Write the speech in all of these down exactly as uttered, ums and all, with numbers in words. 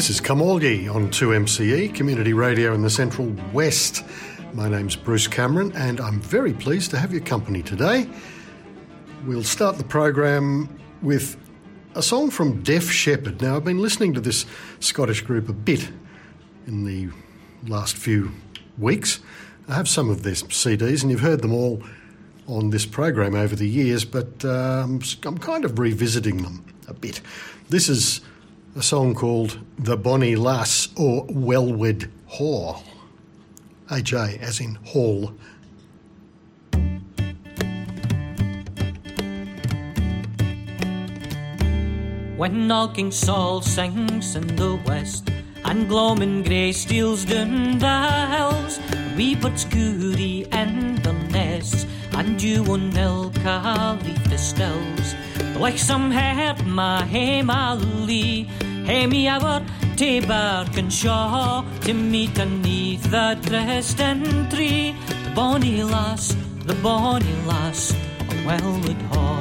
This is Come All Ye on two M C E, Community Radio in the Central West. My name's Bruce Cameron and I'm very pleased to have your company today. We'll start the program with a song from Deaf Shepherd. Now, I've been listening to this Scottish group a bit in the last few weeks. I have some of their C Ds and you've heard them all on this program over the years, but um, I'm kind of revisiting them a bit. This is a song called The Bonnie Lass, or Wellwed Hall. H A as in hall. When all King Saul sings in the west, and gloaming grey steals down the hills, we birds goody in the nests, and you and Milka leave the stills. Like some head my hey my lee, hey me our to Birkinshaw, to meet beneath the Dresden tree, the bonny lass, the bonny lass on Wellwood Hall.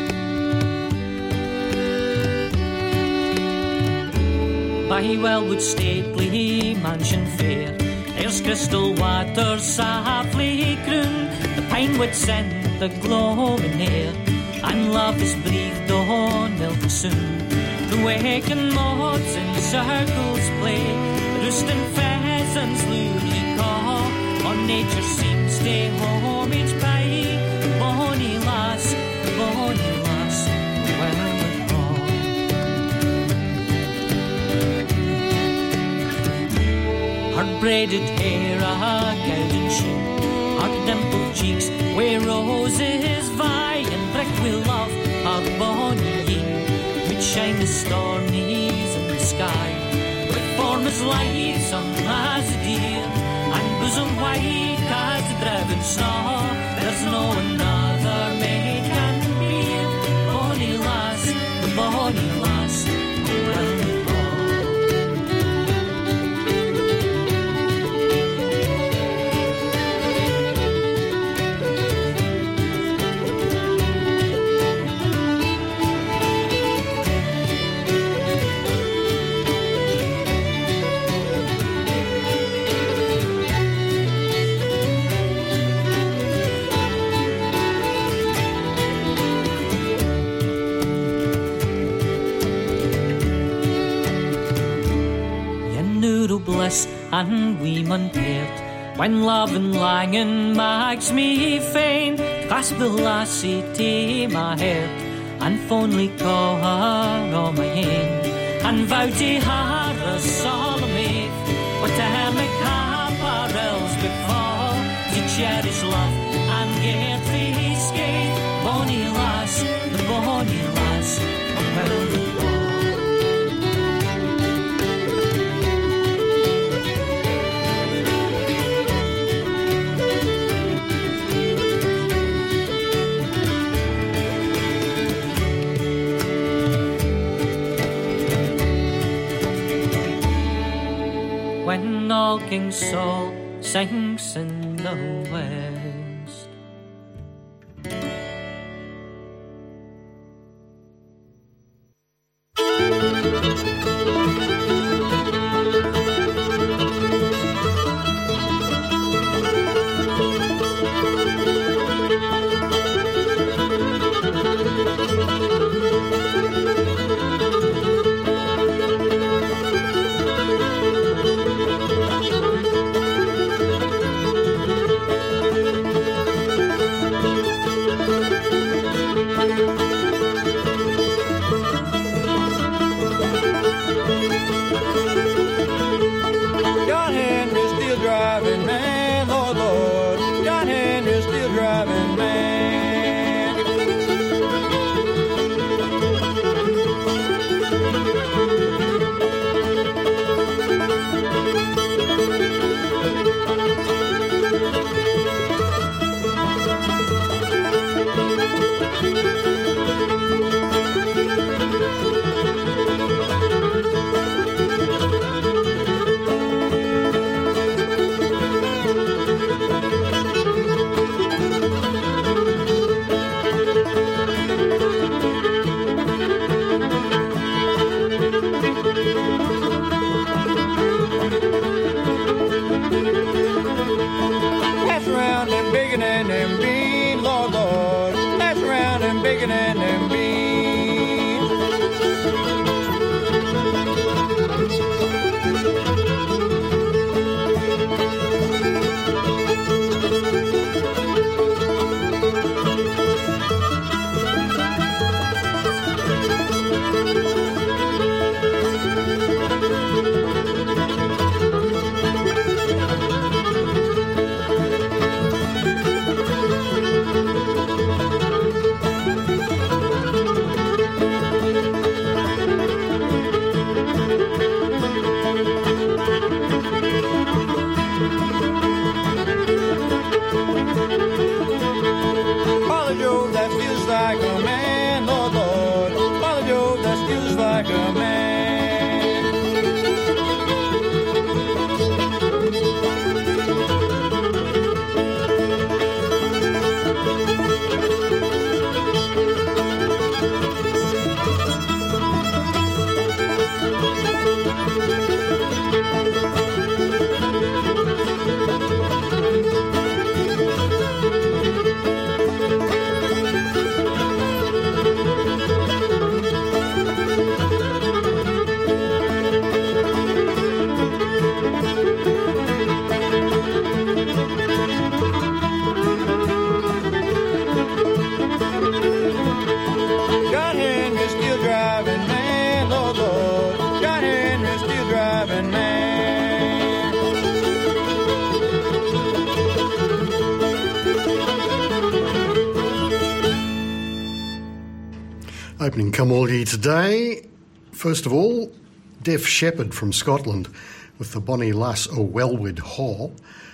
By Wellwood stately mansion fair, there's crystal waters softly croon, the pine wood scent the glowing air, and love is breathed on milk soon. The waking moths in circles play, roosting pheasants lurely caw, on nature seems to homage pay, the bonny lass, the bonny lass, Wellwood Hall. Her braided hair a golden sheen, her dimpled cheeks where roses vie, and brick will love her bonny yin, which shine the stormies in the sky, with form as lightsome as a deer, and bosom white as the driven snow. There's no another maid can be, bonny lass, the bonny lass, Wellwood bliss and we mun pairt, when love and langing makes me fain, clasp the lassie to my heart, and fondly call her on my hand, and vow to her a solemn oath, whatever caparels befall, to cherish love and get free skate, bonny lass, the bonny lass, of Wellwood Hall. When all King Saul sings in the west. bacon and them beans. Opening Come All Ye today, first of all, Deaf Shepherd from Scotland with the Bonnie Lass o' Welwood Hall,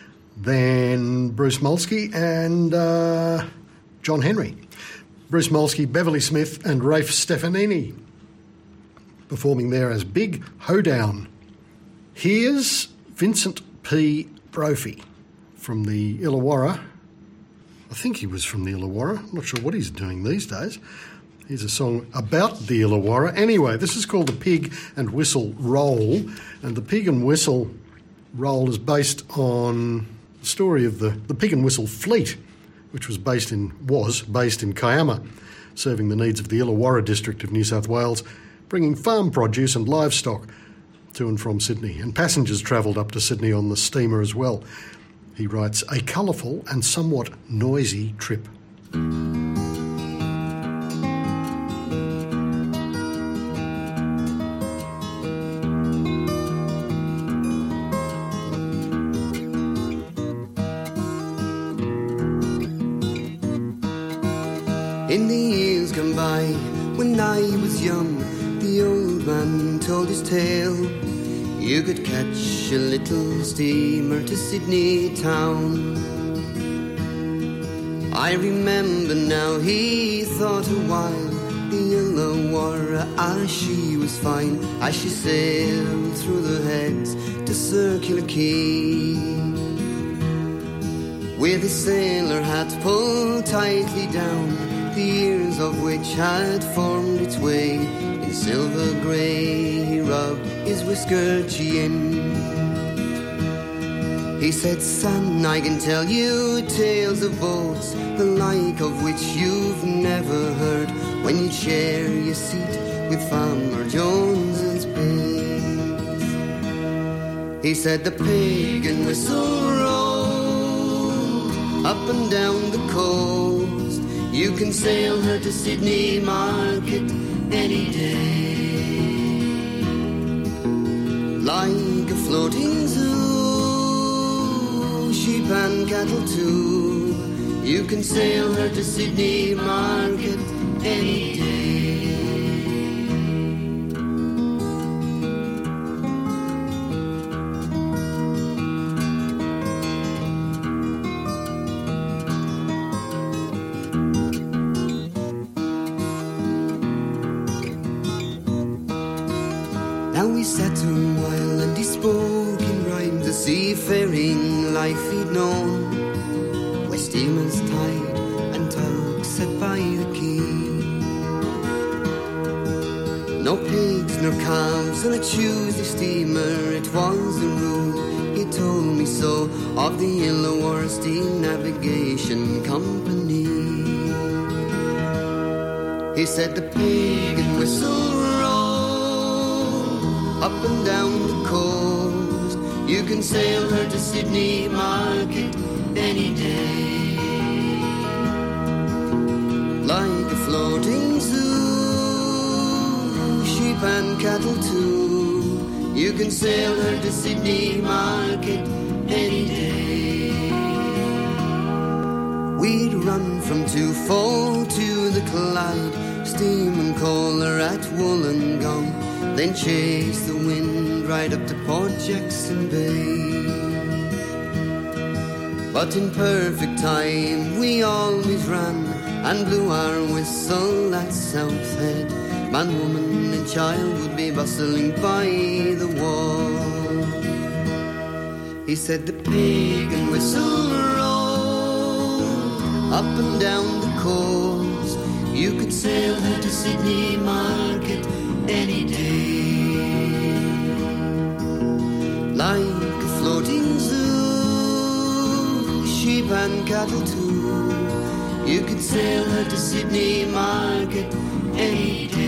then Bruce Molsky and uh, John Henry. Bruce Molsky, Beverly Smith and Rafe Stefanini performing there as Big Hoedown. Here's Vincent P. Brophy from the Illawarra. I think he was from the Illawarra. I'm not sure what he's doing these days. Here's a song about the Illawarra. Anyway, this is called the Pig and Whistle Roll, and the Pig and Whistle Roll is based on the story of the, the Pig and Whistle Fleet, which was based in was based in Kiama, serving the needs of the Illawarra district of New South Wales, bringing farm produce and livestock to and from Sydney, and passengers travelled up to Sydney on the steamer as well. He writes, a colourful and somewhat noisy trip. In the years gone by, when I was young, the old man told his tale. You could catch a little steamer to Sydney town. I remember now he thought a while, the Illawarra, ah, she was fine, as she sailed through the heads to Circular Quay. With a sailor hat pulled tightly down, the ears of which had formed its way, in silver grey he rubbed his whiskered chin. He said, son, I can tell you tales of boats, the like of which you've never heard, when you share your seat with Farmer Jones's pigs. He said, the Pig and Whistle roll up and down the coast, you can sail her to Sydney Market any day. Like a floating zoo, sheep and cattle too, you can sail her to Sydney Market any day. Now we sat a while and he spoke in rhyme the seafaring life he'd known, where steamers tied and tugs set by the quay. No pigs nor calves on a Tuesday steamer, it was the rule, he told me so, of the Illawarra Steam Navigation Company. He said the pig and whistle roll up and down the coast. You can sail her to Sydney Market any day. Like a floating zoo, sheep and cattle too. You can sail her to Sydney Market any day. We'd run from Twofold to the Clyde, steam and coal her at Wollongong, then chase the wind right up to Port Jackson Bay. But in perfect time we always ran and blew our whistle at Southhead. Man, woman and child would be bustling by the wall. He said the pig and whistle roll up and down the coast. You could sail her to Sydney Market any day. Like a floating zoo, sheep and cattle too. You could sail her to Sydney Market any day.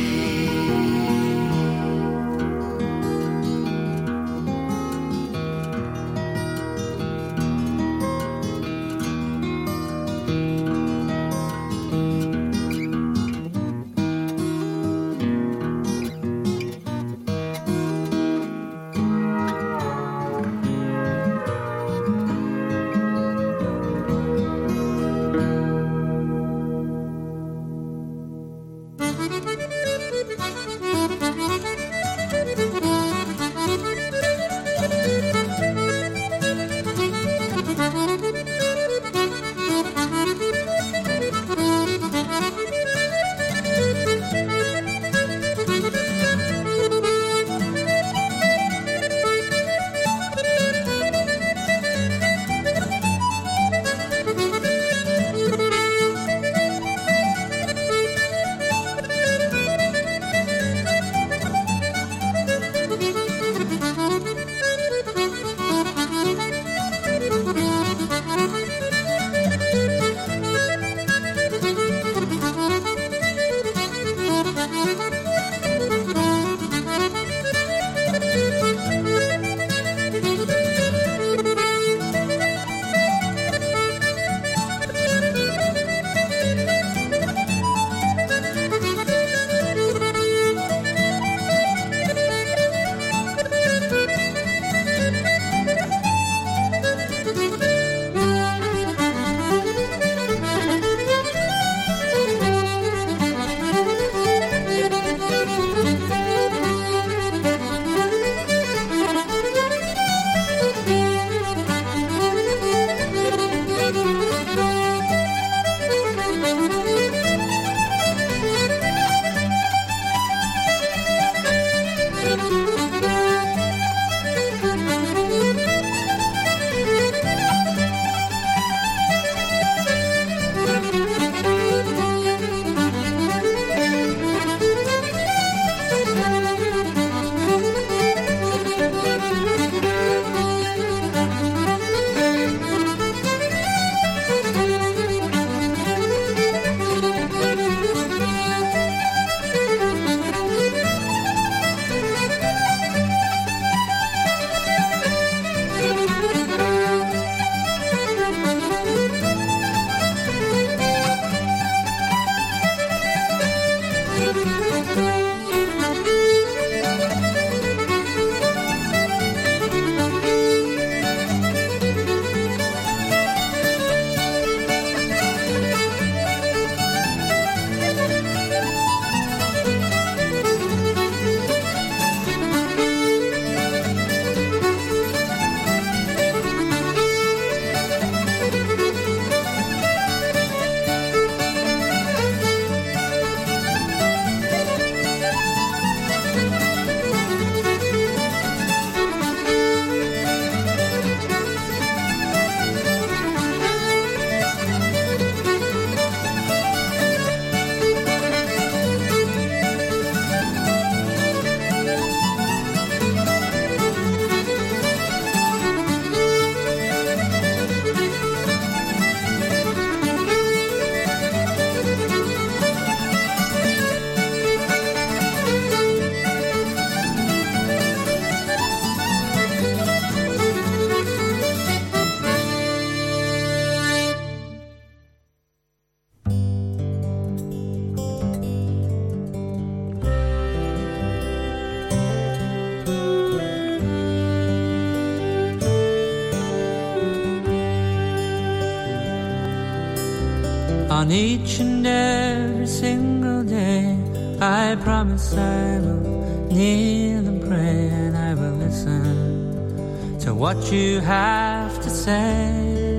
On each and every single day, I promise I will kneel and pray, and I will listen to what you have to say.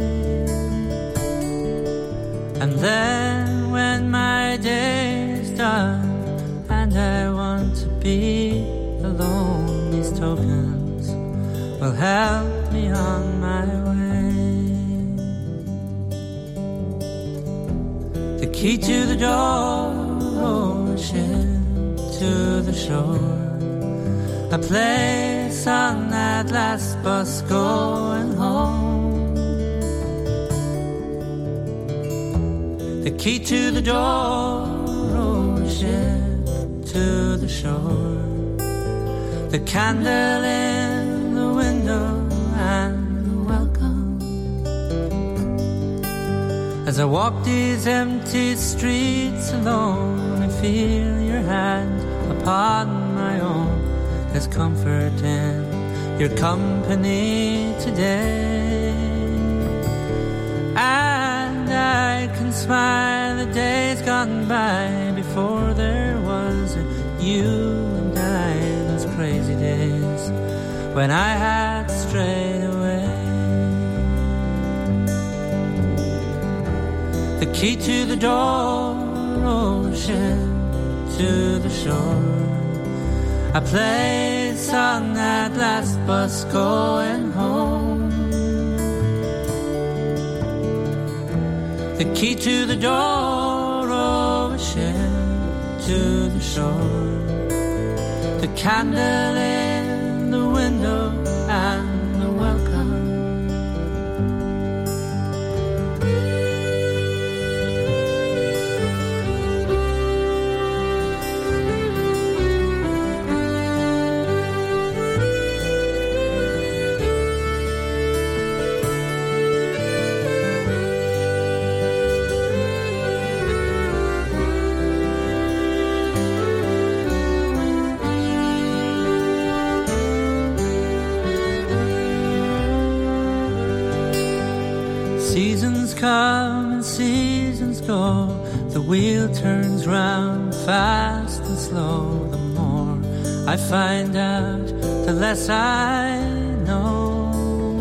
And then when my day is done and I want to be alone, these tokens will help me on my way. The key to the door, oh, ship to the shore, a place on that last bus going home. The key to the door, oh, ship to the shore, the candle in the window and the welcome. As I walk these empty streets alone, I feel your hand upon my own. There's comfort in your company today, and I can smile the days gone by before there was a you and I, those crazy days when I had strayed away. The key to the door, oh, ship to the shore, a place on that last bus going home. The key to the door, oh, a ship to the shore, the candle in the window and the welcome. Seasons come and seasons go, the wheel turns round fast and slow. The more I find out, the less I know.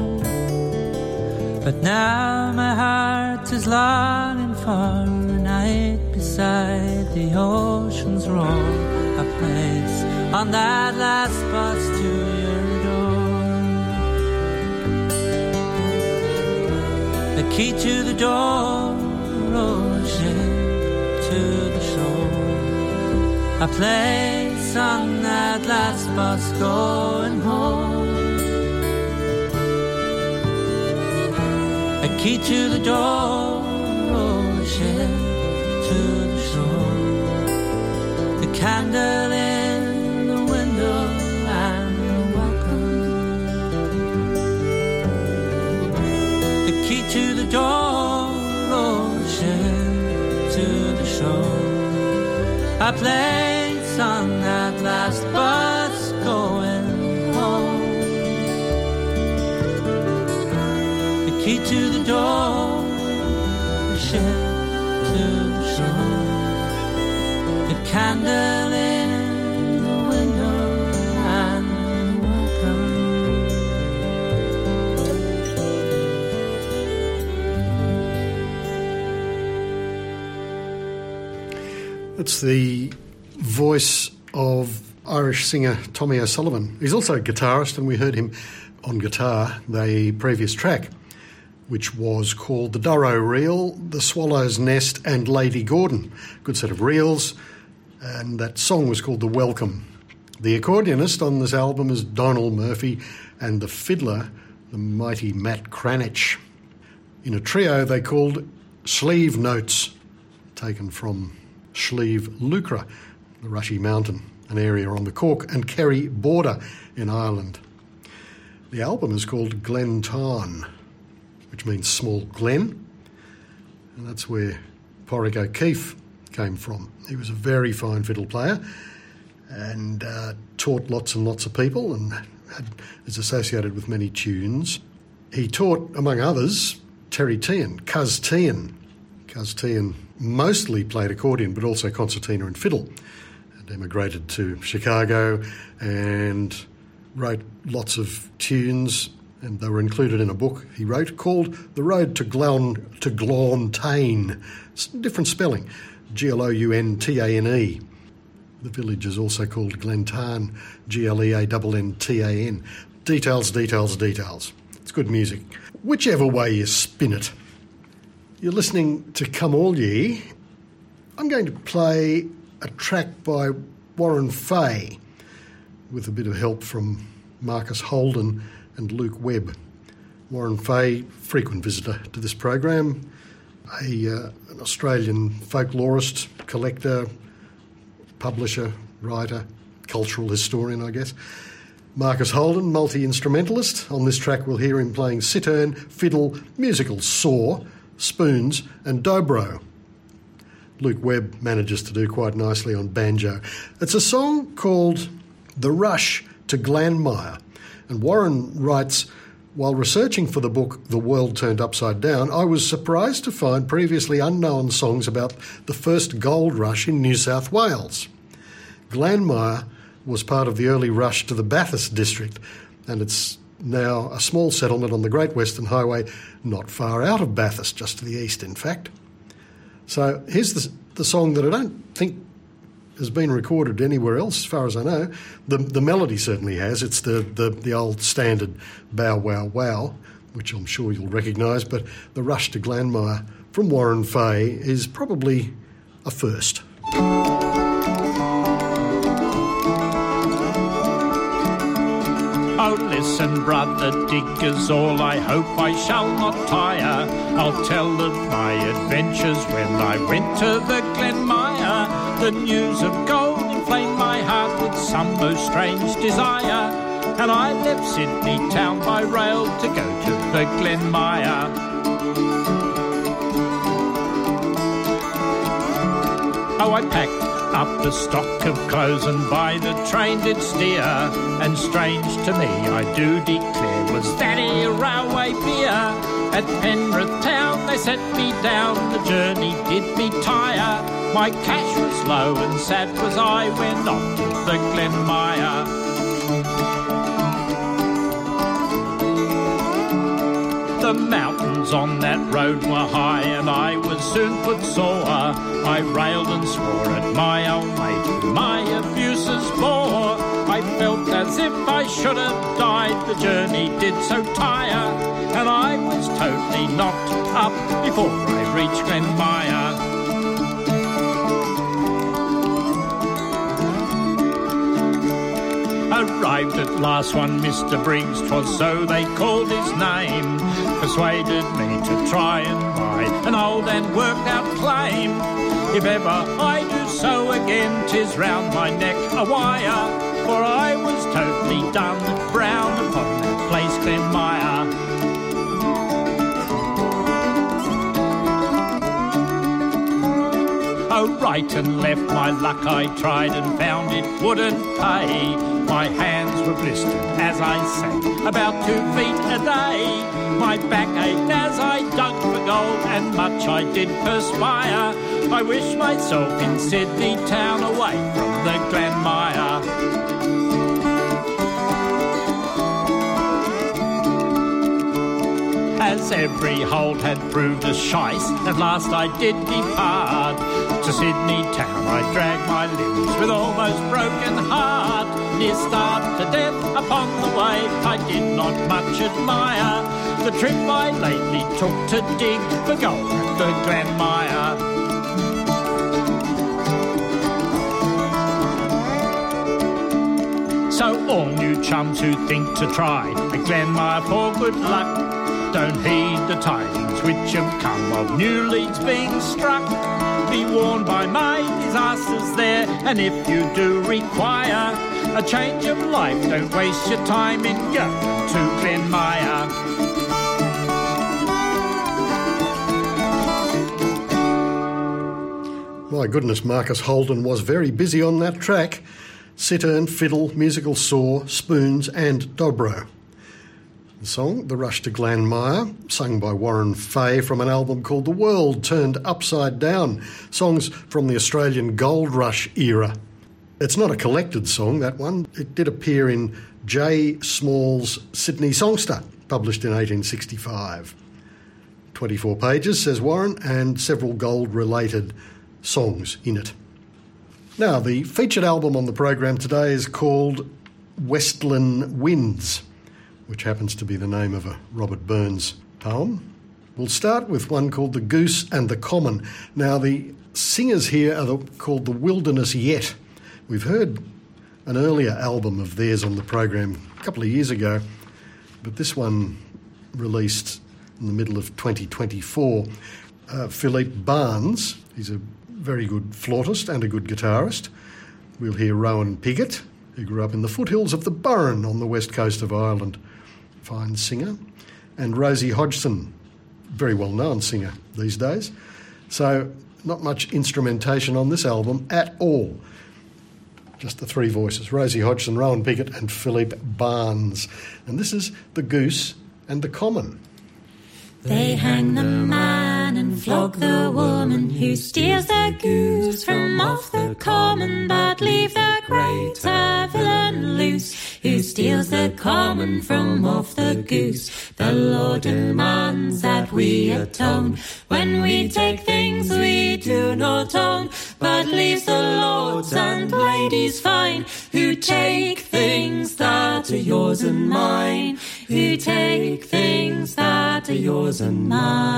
But now my heart is longing for a night beside the ocean's roar, a place on that last bus to your door. The key to the door, oh, ship to the shore, a place on that last bus going home. A key to the door, oh, ship to the shore, the candle in the window and the welcome. The key to the door, oh, ship to the shore, a place on that last bus going home. The key to the door, the ship to the shore, the candle in the window and the welcome. It's the voice of Irish singer Tommy O'Sullivan. He's also a guitarist, and we heard him on guitar the previous track, which was called The Durrow Reel, The Swallow's Nest and Lady Gordon. Good set of reels, and that song was called The Welcome. The accordionist on this album is Donald Murphy, and the fiddler, the mighty Matt Cranich. In a trio they called Sleeve Notes, taken from Slieve Lucra, the Rushy Mountain, an area on the Cork and Kerry border in Ireland. The album is called Glen Tarn, which means small glen, and that's where Porrick O'Keefe came from. He was a very fine fiddle player and uh, taught lots and lots of people and had, is associated with many tunes. He taught, among others, Terry Tehan, Cuz Tehan. Cuz Tehan mostly played accordion but also concertina and fiddle, and emigrated to Chicago and wrote lots of tunes, and they were included in a book he wrote called The Road to Glaun, to Glauntane. It's a different spelling, G L O U N T A N E. The village is also called Glentane, G L E A N N T A N. Details, details, details. It's good music. Whichever way you spin it. You're listening to Come All Ye. I'm going to play a track by Warren Fay with a bit of help from Marcus Holden and Luke Webb. Warren Fay, frequent visitor to this program, a, uh, an Australian folklorist, collector, publisher, writer, cultural historian, I guess. Marcus Holden, multi-instrumentalist. On this track we'll hear him playing cittern, fiddle, musical saw, spoons and dobro. Luke Webb manages to do quite nicely on banjo. It's a song called The Rush to Glanmire, and Warren writes, while researching for the book The World Turned Upside Down, I was surprised to find previously unknown songs about the first gold rush in New South Wales. Glanmire was part of the early rush to the Bathurst district, and it's now a small settlement on the Great Western Highway, not far out of Bathurst, just to the east, in fact. So here's the, the song that I don't think has been recorded anywhere else, as far as I know. The the melody certainly has. It's the, the, the old standard bow wow wow, which I'm sure you'll recognise, but The Rush to Glanmire from Warren Fay is probably a first. Oh, listen, brother diggers, all I hope I shall not tire. I'll tell of my adventures when I went to the Glenmire. The news of gold inflamed my heart with some most strange desire, and I left Sydney town by rail to go to the Glenmire. Oh, I packed up a stock of clothes and by the train did steer, and strange to me I do declare was that ere railway beer. At Penrith town they set me down, the journey did me tire. My cash was low and sad was I when off to the Glenmire. The mountains on that road were high and I was soon put sore. I railed and swore at my old mate who my abuses bore. I felt as if I should have died, the journey did so tire, and I was totally knocked up before I reached Glenmire. Arrived at last one Mister Briggs, 'twas so they called his name, persuaded me to try and buy an old and worked out claim. If ever I do so again, 'tis round my neck a wire, for I was totally done brown upon that place Glenmire. Oh, right and left my luck I tried and found it wouldn't pay. My hands were blistered as I sat about two feet a day. My back ached as I dug for gold and much I did perspire. I wish myself in Sydney town away from the Glenmire. As every hold had proved a shice, at last I did depart. To Sydney town I dragged my limbs with almost broken heart. Near starved to death upon the way, I did not much admire the trip I lately took to dig for gold at the Glenmire. So all new chums who think to try the Glenmire for good luck, don't heed the tidings which have come of new leads being struck. Be warned by my disasters there, and if you do require a change of life, don't waste your time in going to Glenmire. My goodness, Marcus Holden was very busy on that track. Cittern, fiddle, musical saw, spoons and dobro. The song, The Rush to Glanmire, sung by Warren Fay from an album called The World Turned Upside Down, songs from the Australian Gold Rush era. It's not a collected song, that one. It did appear in J. Small's Sydney Songster, published in eighteen sixty-five. twenty-four pages, says Warren, and several gold-related songs in it. Now, the featured album on the program today is called Westland Winds, which happens to be the name of a Robert Burns poem. We'll start with one called The Goose and the Common. Now, the singers here are the, called The Wilderness Yet. We've heard an earlier album of theirs on the program a couple of years ago, but this one released in the middle of twenty twenty-four. Uh, Philippe Barnes, he's a very good flautist and a good guitarist. We'll hear Rowan Piggott, who grew up in the foothills of the Burren on the west coast of Ireland. Fine singer. And Rosie Hodgson, very well-known singer these days. So not much instrumentation on this album at all. Just the three voices, Rosie Hodgson, Rowan Piggott and Philippe Barnes. And this is The Goose and the Common. They hang the man and flog the woman who steals the goose from off the common, but leave the greater villain loose, who steals the common from off the goose. The law demands that we atone when we take things we do not own, but leaves the lords and ladies fine, who take things that are yours and mine, who take things that are yours and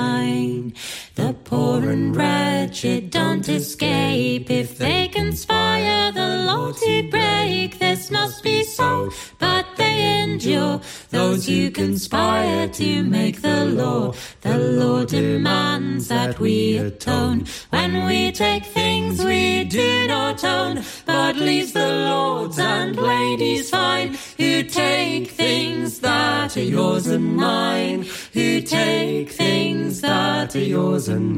mine. The poor and wretched don't escape if they conspire the law to break. This must be so, but they endure those who conspire to make the law. The law demands that we atone when we take things we do not own, but leaves the lords and ladies fine, who take things that are yours and mine, who take things that are yours and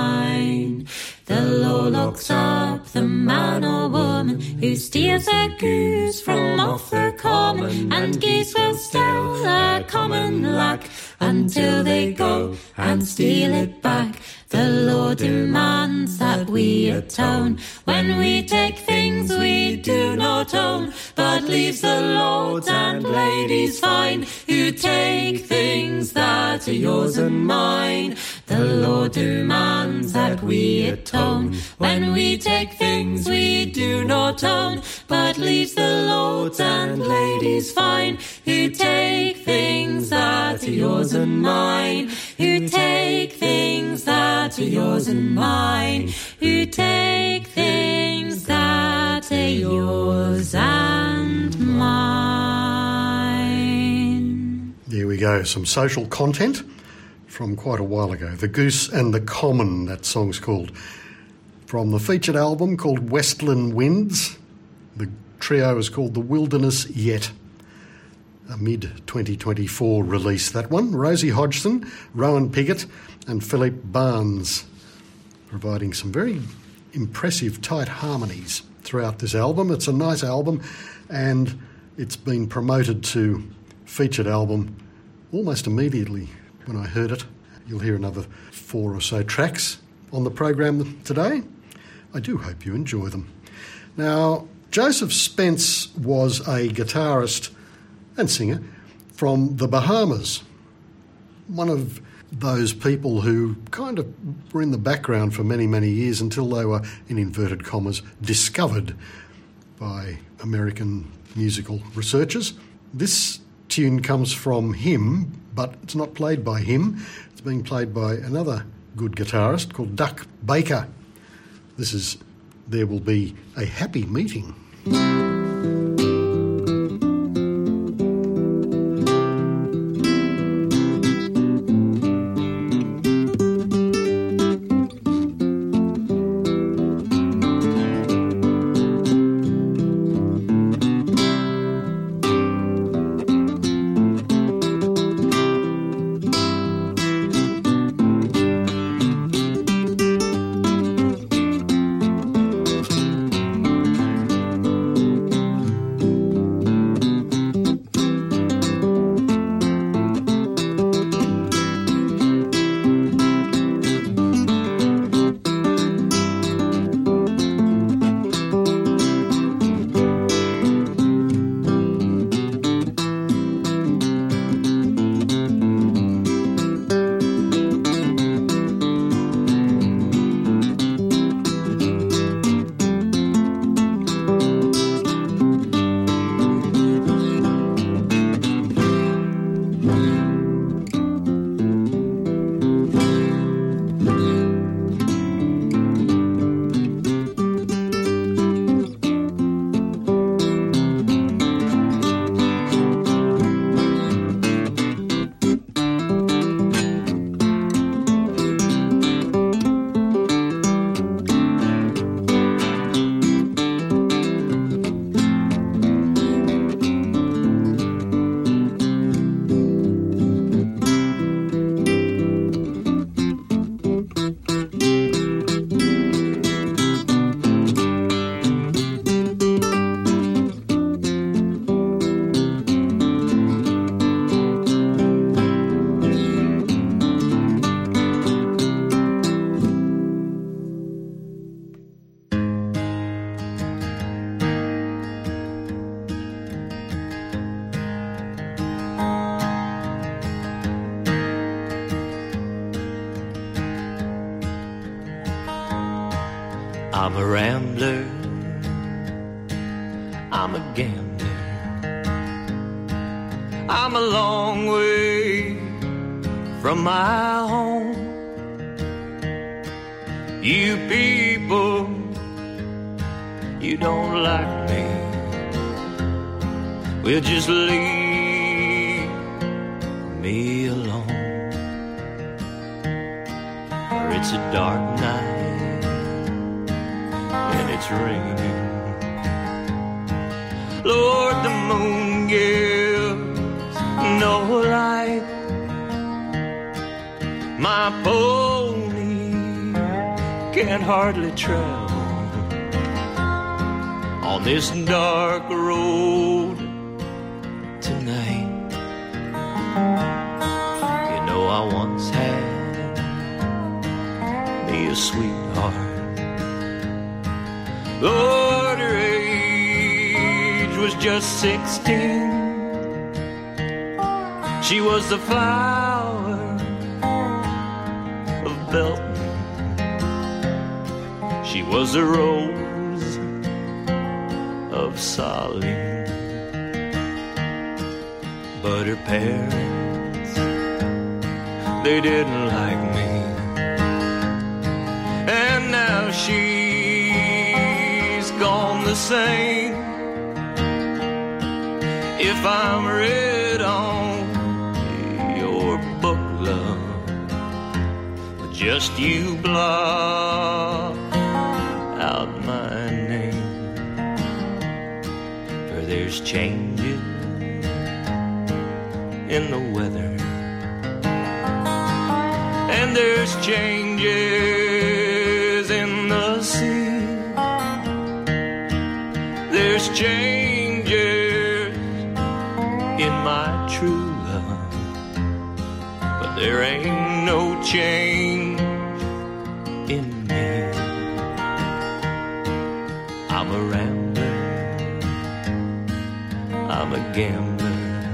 mine. The law locks up the man or woman who steals a goose from off the common, and geese will still a common lack until they go and steal it back. The law demands that we atone when we take things we do not own, but leaves the lords and ladies fine, who take things that are yours and mine. The law demands that we atone when we take things we do not own, but leaves the lords and ladies fine, who take things that are yours and mine, who take things that are yours and mine, who take things that are yours and mine. There we go, some social content from quite a while ago. The Goose and the Common, that song's called. From the featured album called Westland Winds, the trio is called The Wilderness Yet. A mid twenty twenty-four release, that one. Rosie Hodgson, Rowan Piggott and Philippe Barnes, providing some very impressive tight harmonies throughout this album. It's a nice album, and it's been promoted to featured album almost immediately when I heard it. You'll hear another four or so tracks on the program today. I do hope you enjoy them. Now, Joseph Spence was a guitarist and singer from the Bahamas, one of those people who kind of were in the background for many, many years until they were, in inverted commas, discovered by American musical researchers. This tune comes from him, but it's not played by him. It's being played by another good guitarist called Duck Baker. This is There Will Be a Happy Meeting. I'm a rambler, I'm a gambler, I'm a long way from my home. You people, you don't like me, well just leave me alone. For it's a dark night and it's raining. Lord, the moon gives no light. My pony can't hardly travel on this dark road tonight. You know I once had me a sweetheart. Lord, her age was just sixteen. She was the flower of Belton. She was a rose of Saline. But her parents, they didn't like me. And now she's gone the same. If I'm read on your book, love, just you blot out my name. For there's changes in the weather, and there's changes in the sea. There's changes in my true love, but there ain't no change in me. I'm a rambler, I'm a gambler,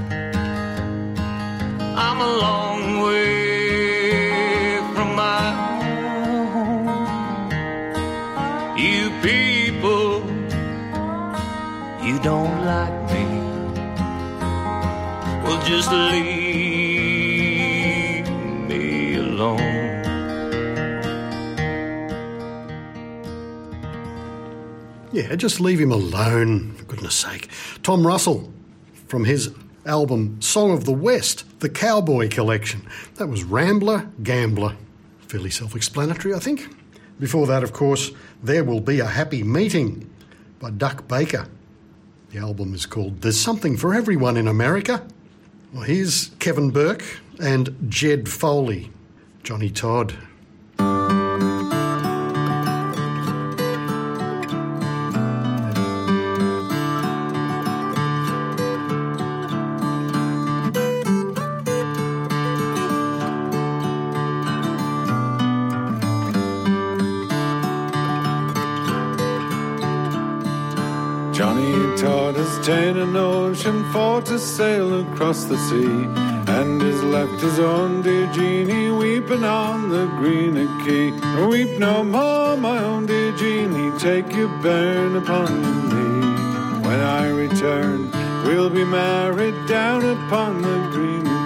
I'm a long way from my home. You people, you don't like me, well just leave me alone. Yeah, just leave him alone, for goodness sake. Tom Russell, from his album Song of the West, the Cowboy Collection. That was Rambler, Gambler. Fairly self-explanatory, I think. Before that, of course, There Will Be a Happy Meeting by Duck Baker. The album is called There's Something for Everyone in America. Well, here's Kevin Burke and Jed Foley, Johnny Todd. Johnny Todd has ta'en an ocean for to sail across the sea, and has left his own dear Jeanie weeping on the green quay. Weep no more, my own dear Jeanie, take your bairn upon your knee. When I return, we'll be married down upon the green quay.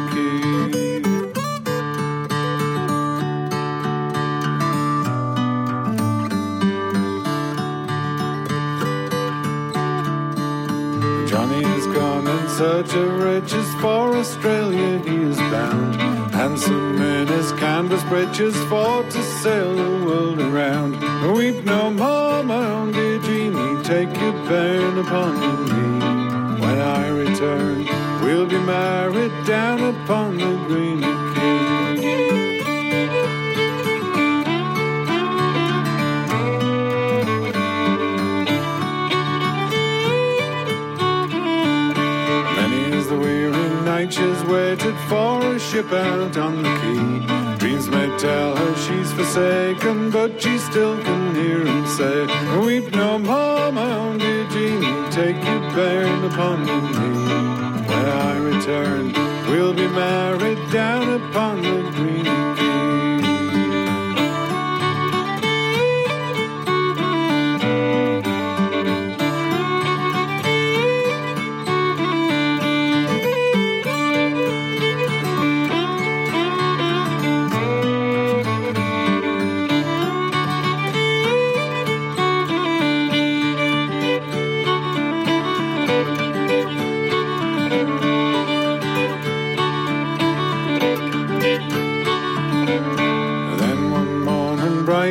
Johnny is gone in search of riches, for Australia he is bound. Handsome in his canvas breeches, for to sail the world around. Weep no more, my own dear Jeanie, take your bairn upon your knee. When I return, we'll be married down upon the green quay. She's waited for a ship out on the quay. Dreams may tell her she's forsaken, but she still can hear him say, weep no more, my own dear Jeanie, take your bairn upon your knee. When I return, we'll be married down upon the green quay.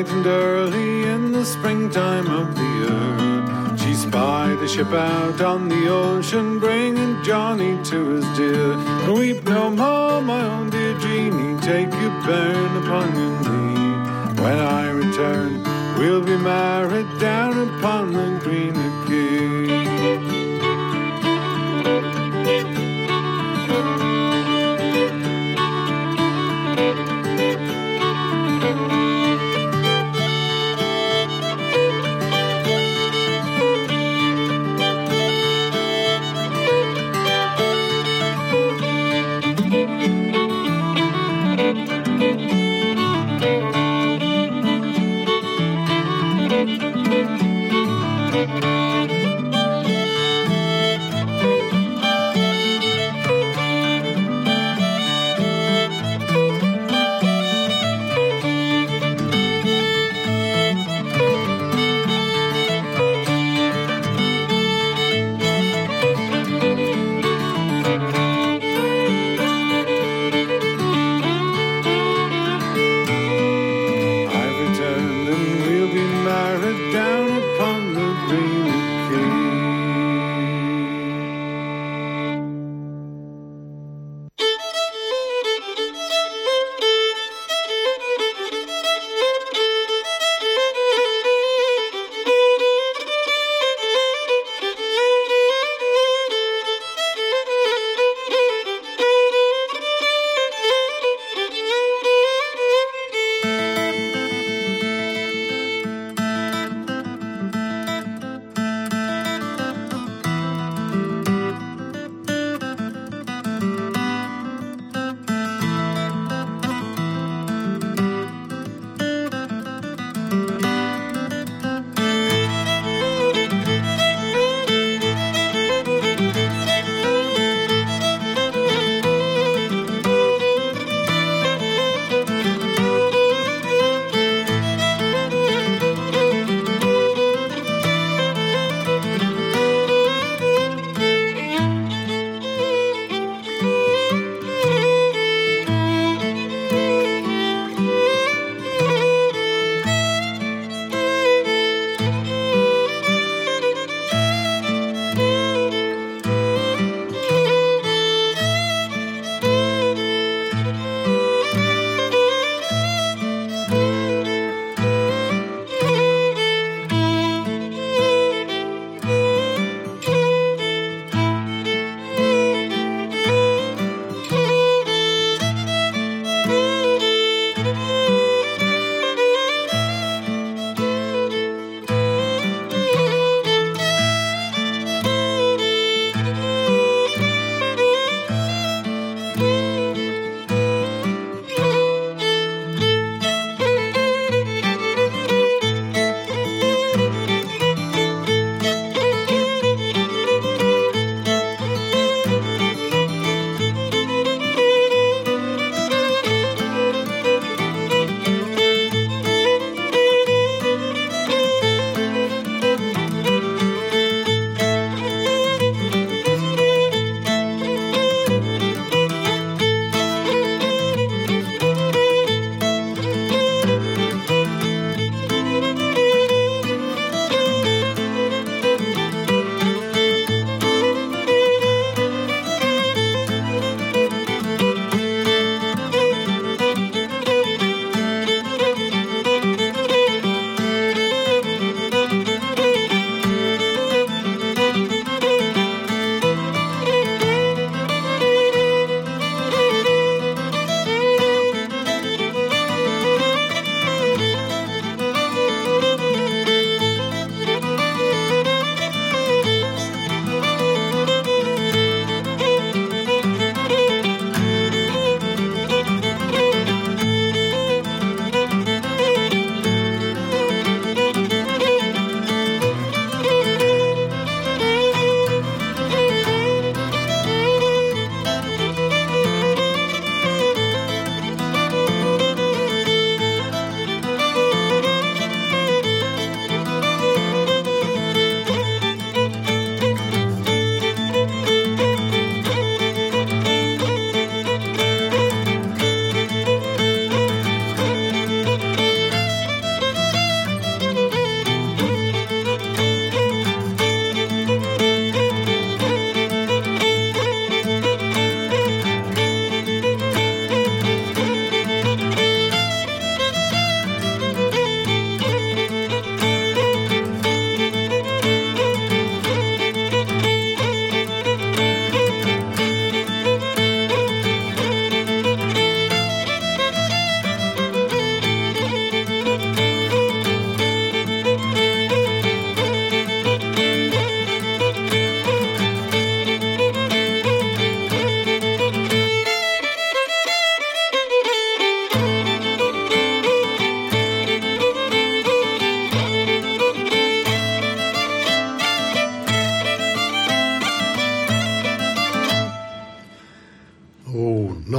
bright and early in the springtime of the year, she spied a ship out on the ocean, bringing Johnny to his dear. Weep no more, my own dear Jeanie, take your bairn upon your knee. When I return, we'll be married down upon the green quay. Married down upon the green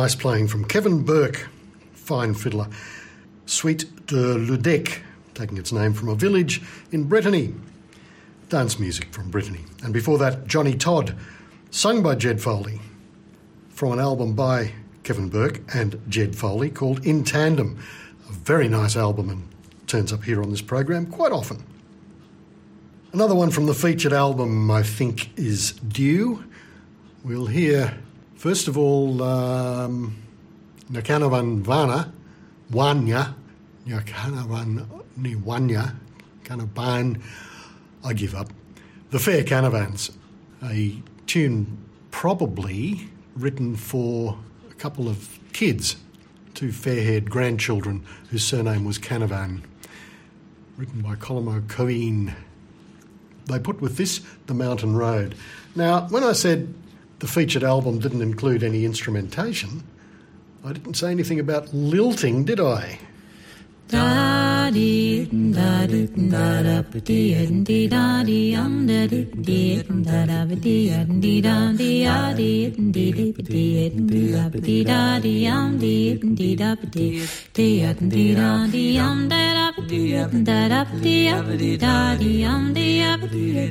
nice playing from Kevin Burke, fine fiddler. Suite de Ludec, taking its name from a village in Brittany. Dance music from Brittany. And before that, Johnny Todd, sung by Jed Foley, from an album by Kevin Burke and Jed Foley called In Tandem. A very nice album and turns up here on this program quite often. Another one from the featured album, I think, is due. We'll hear, first of all, um, Nakanavan Vana, Wanya, Nakanavan Niwanya, Kanaban, I give up. The Fair Canavans, a tune probably written for a couple of kids, two fair-haired grandchildren whose surname was Canavan, written by Colimo Coeen. They put with this The Mountain Road. Now, when I said the featured album didn't include any instrumentation, I didn't say anything about lilting, did I? Da dee da dee da da dee dee da dee um da dee dee da da dee dee da dee ah dee dee dee dee da dee da dee um dee dee da dee dee dee da dee um da da dee da da dee da dee um dee da dee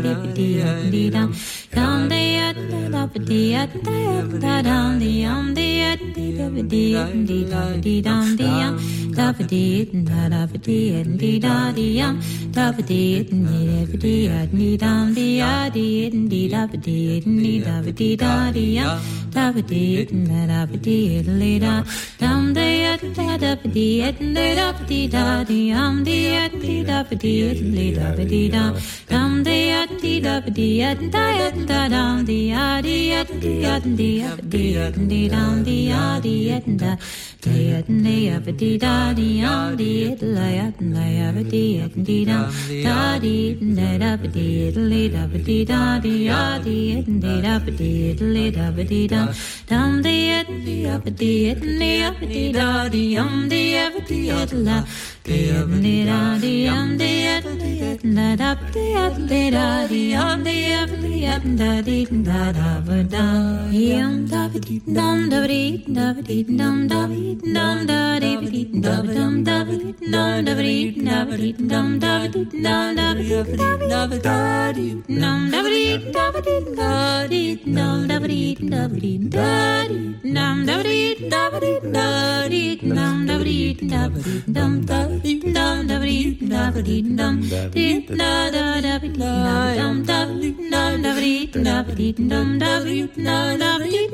dee dee da dum dee da dee da da dee um dee dee dee dee da dee dum dee um da dee da da dee dee da dee um da dee dee dee dee dum dee ah dee dee da dee dee da dee da dee um da dee da da dee dee da dum dee da da dee dee da dee da dee um dee dee da dee dee da dee da dum dee dee da dee da da dum dee ah dee dee dee dee dee dum dee ah dee da dee dee dee da dee um dee la la dee dee da da dee da dee dee da dee da dee ah dee dee da dee dee da dee da dum dee dee dee dee da dee um dee dee la dee dee da dee um dee dee la da dee dee da dee um dee dee da dee da da da yum da dee dum da dee da dee dum da dee dum da dee da dum da dee dum da dee da dee dum da dee dum da dee da dee dum da dee da dee da dee dum da dee da dee da dee dum da dee da dee da dee dum da dee da dee dum da dee dum da dee da dee dum dee da da da dum da dee dum da dee da dee dum da dee da da dee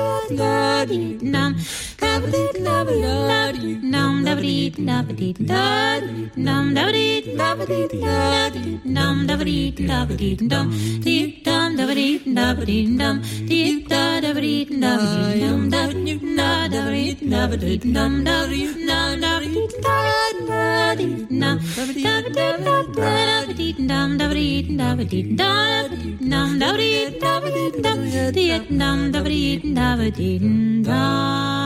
da dee dum da dee da dee dum da dee da dee da dee dum da dee da dee da dee dum da dee da dee dum dee dum da dee da dee dum dee da da dee da dee dum da dee da da dee da dee dum da dee da da dee da dee dum da dee da dee dum da dee da dee da dum da dee da dee dum dee dum da dee da dee dum.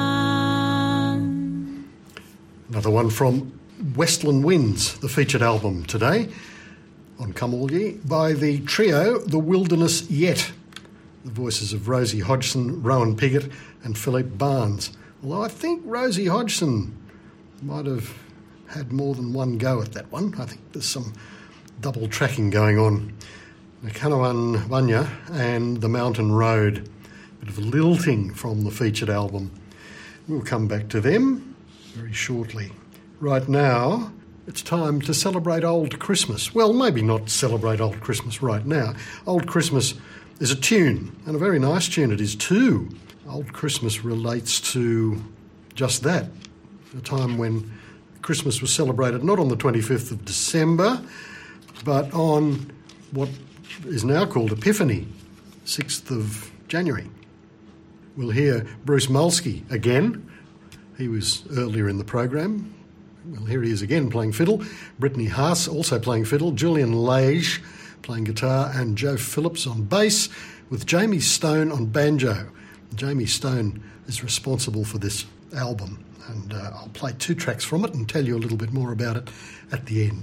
Another one from Westland Winds, the featured album today on Come All Ye, by the trio The Wilderness Yet. The voices of Rosie Hodgson, Rowan Piggott and Philippe Barnes. Although I think Rosie Hodgson might have had more than one go at that one. I think there's some double tracking going on. Nakanawan Vanya and The Mountain Road. A bit of lilting from the featured album. We'll come back to them very shortly. Right now, it's time to celebrate Old Christmas. Well, maybe not celebrate Old Christmas right now. Old Christmas is a tune, and a very nice tune it is too. Old Christmas relates to just that, a time when Christmas was celebrated not on the twenty-fifth of December, but on what is now called Epiphany, sixth of January. We'll hear Bruce Mulsky again. He was earlier in the program. Well, here he is again playing fiddle. Brittany Haas also playing fiddle. Julian Lage playing guitar, and Joe Phillips on bass, with Jamie Stone on banjo. Jamie Stone is responsible for this album, and uh, I'll play two tracks from it and tell you a little bit more about it at the end.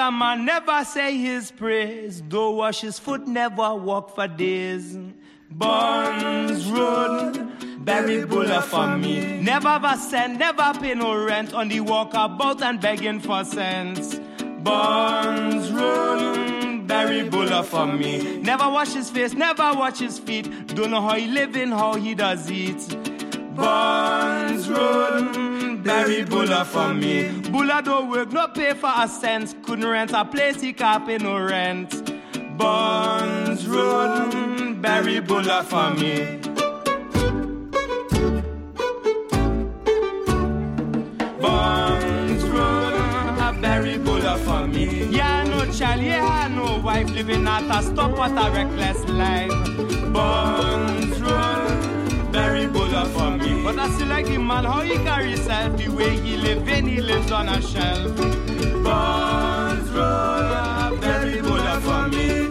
a man never say his praise, though wash his foot, never walk for days. Bonds Road, Barry Buller for me. Never have a cent, never pay no rent, on the walk about and begging for cents. Bonds Road, Barry Buller for me. Never wash his face, never watch his feet, don't know how he living, how he does eat. Bonds Road, Barry Buller for me. Buller don't work, no pay for a cent, couldn't rent a place, he can't pay no rent. Bonds Road, Barry Buller for me. Bonds Road, Barry Buller for me. Yeah, no child, yeah, no wife, living at a stop at a reckless life. Bonds Road, Barry Buller for me. But I still like the man, how he carry himself, the way he live in, he lives on a shelf. Bonds Road, Barry Buller for me.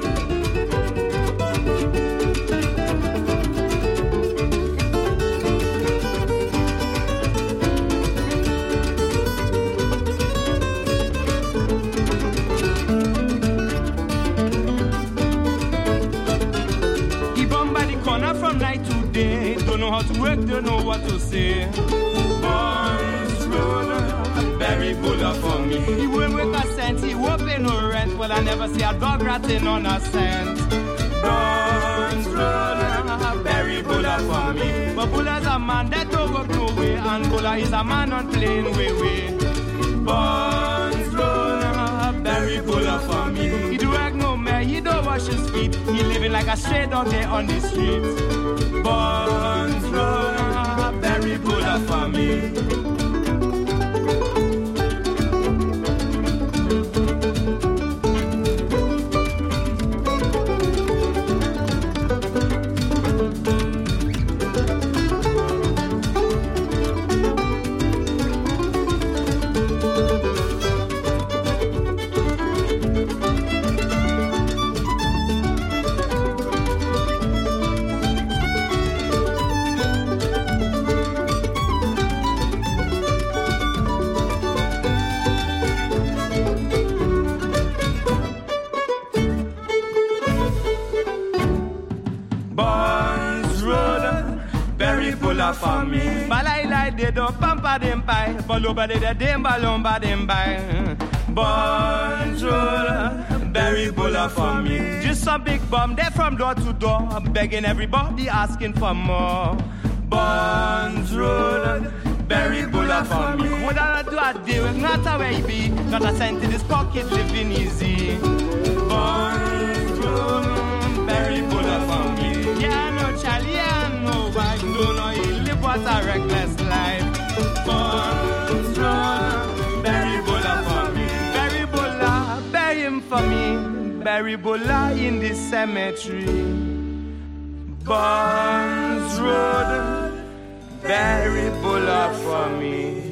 From night to day, don't know how to work, don't know what to say. Bonds Road, Barry Buller for me. He won't work a cent, he won't pay no rent. Well, I never see a dog ratting on a cent. Bonds Road, Barry Buller for me. But Buller's a man that don't work no way, and Buller is a man on plain way way. Bonds Road, Barry Buller for me. He do work no man, he don't wash his feet, he living like a stray dog there on the street. Bonds Road, Barry Buller for me. For me, balai lai de do pampa dem pai, baloba de de dem balomba dem bai. Bonds Road, Barry Buller for me. Just some big bum, they're from door to door, begging everybody, asking for more. Bonds Road, Barry Buller for me. What I do a day with not a way be, got a cent in his pocket, living easy. Bonds Road, Barry Buller for me. Yeah, no Charlie, yeah, no wife, no no. What a reckless life. Bonds Road, Barry Buller for me. Barry Buller, bury him for me. Barry Buller in the cemetery. Bonds Road, Barry Buller for me.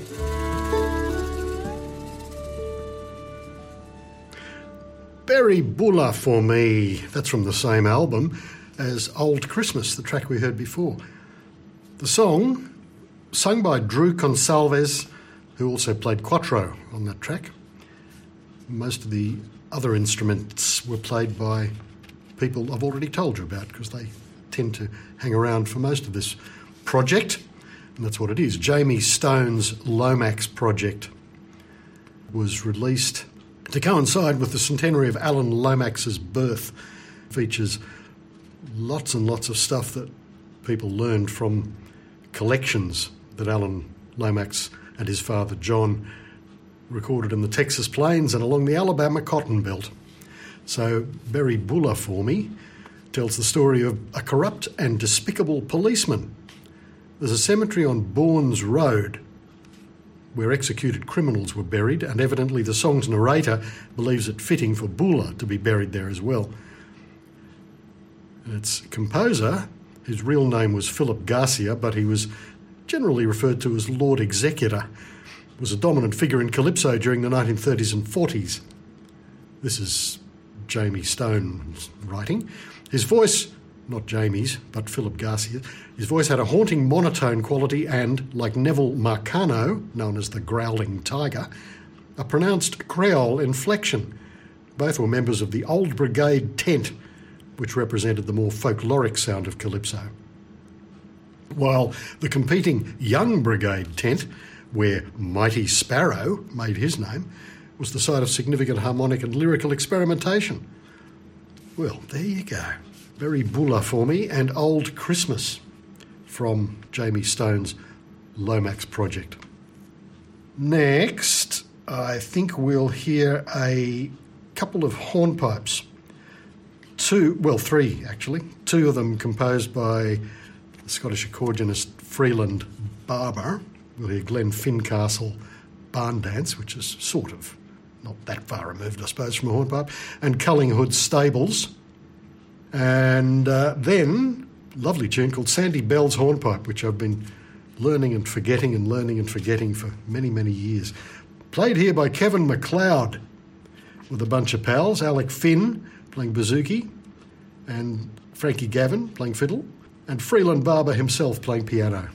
Barry Buller for me. That's from the same album as Old Christmas, the track we heard before. The song, sung by Drew Consalves, who also played quattro on that track. Most of the other instruments were played by people I've already told you about, because they tend to hang around for most of this project, and that's what it is. Jamie Stone's Lomax project was released to coincide with the centenary of Alan Lomax's birth. It features lots and lots of stuff that people learned from collections that Alan Lomax and his father John recorded in the Texas Plains and along the Alabama Cotton Belt. So Barry Buller for me tells the story of a corrupt and despicable policeman. There's a cemetery on Bournes Road where executed criminals were buried, and evidently the song's narrator believes it fitting for Buller to be buried there as well. And its composer, his real name was Philip Garcia, but he was generally referred to as Lord Executor, was a dominant figure in Calypso during the nineteen thirties and forties. This is Jamie Stone's writing. His voice, not Jamie's, but Philip Garcia, his voice had a haunting monotone quality and, like Neville Marcano, known as the Growling Tiger, a pronounced Creole inflection. Both were members of the Old Brigade Tent, which represented the more folkloric sound of calypso. While the competing Young Brigade Tent, where Mighty Sparrow made his name, was the site of significant harmonic and lyrical experimentation. Well, there you go. Very bulla for me, and Old Christmas from Jamie Stone's Lomax project. Next, I think we'll hear a couple of hornpipes. Two, well, three actually. Two of them composed by the Scottish accordionist Freeland Barber. We'll hear Glenn Fincastle Barn Dance, which is sort of not that far removed, I suppose, from a hornpipe, and Cullinghood Stables. And uh, then, lovely tune called Sandy Bell's Hornpipe, which I've been learning and forgetting and learning and forgetting for many, many years. Played here by Kevin MacLeod with a bunch of pals, Alec Finn playing bouzouki, and Frankie Gavin playing fiddle, and Freeland Barber himself playing piano.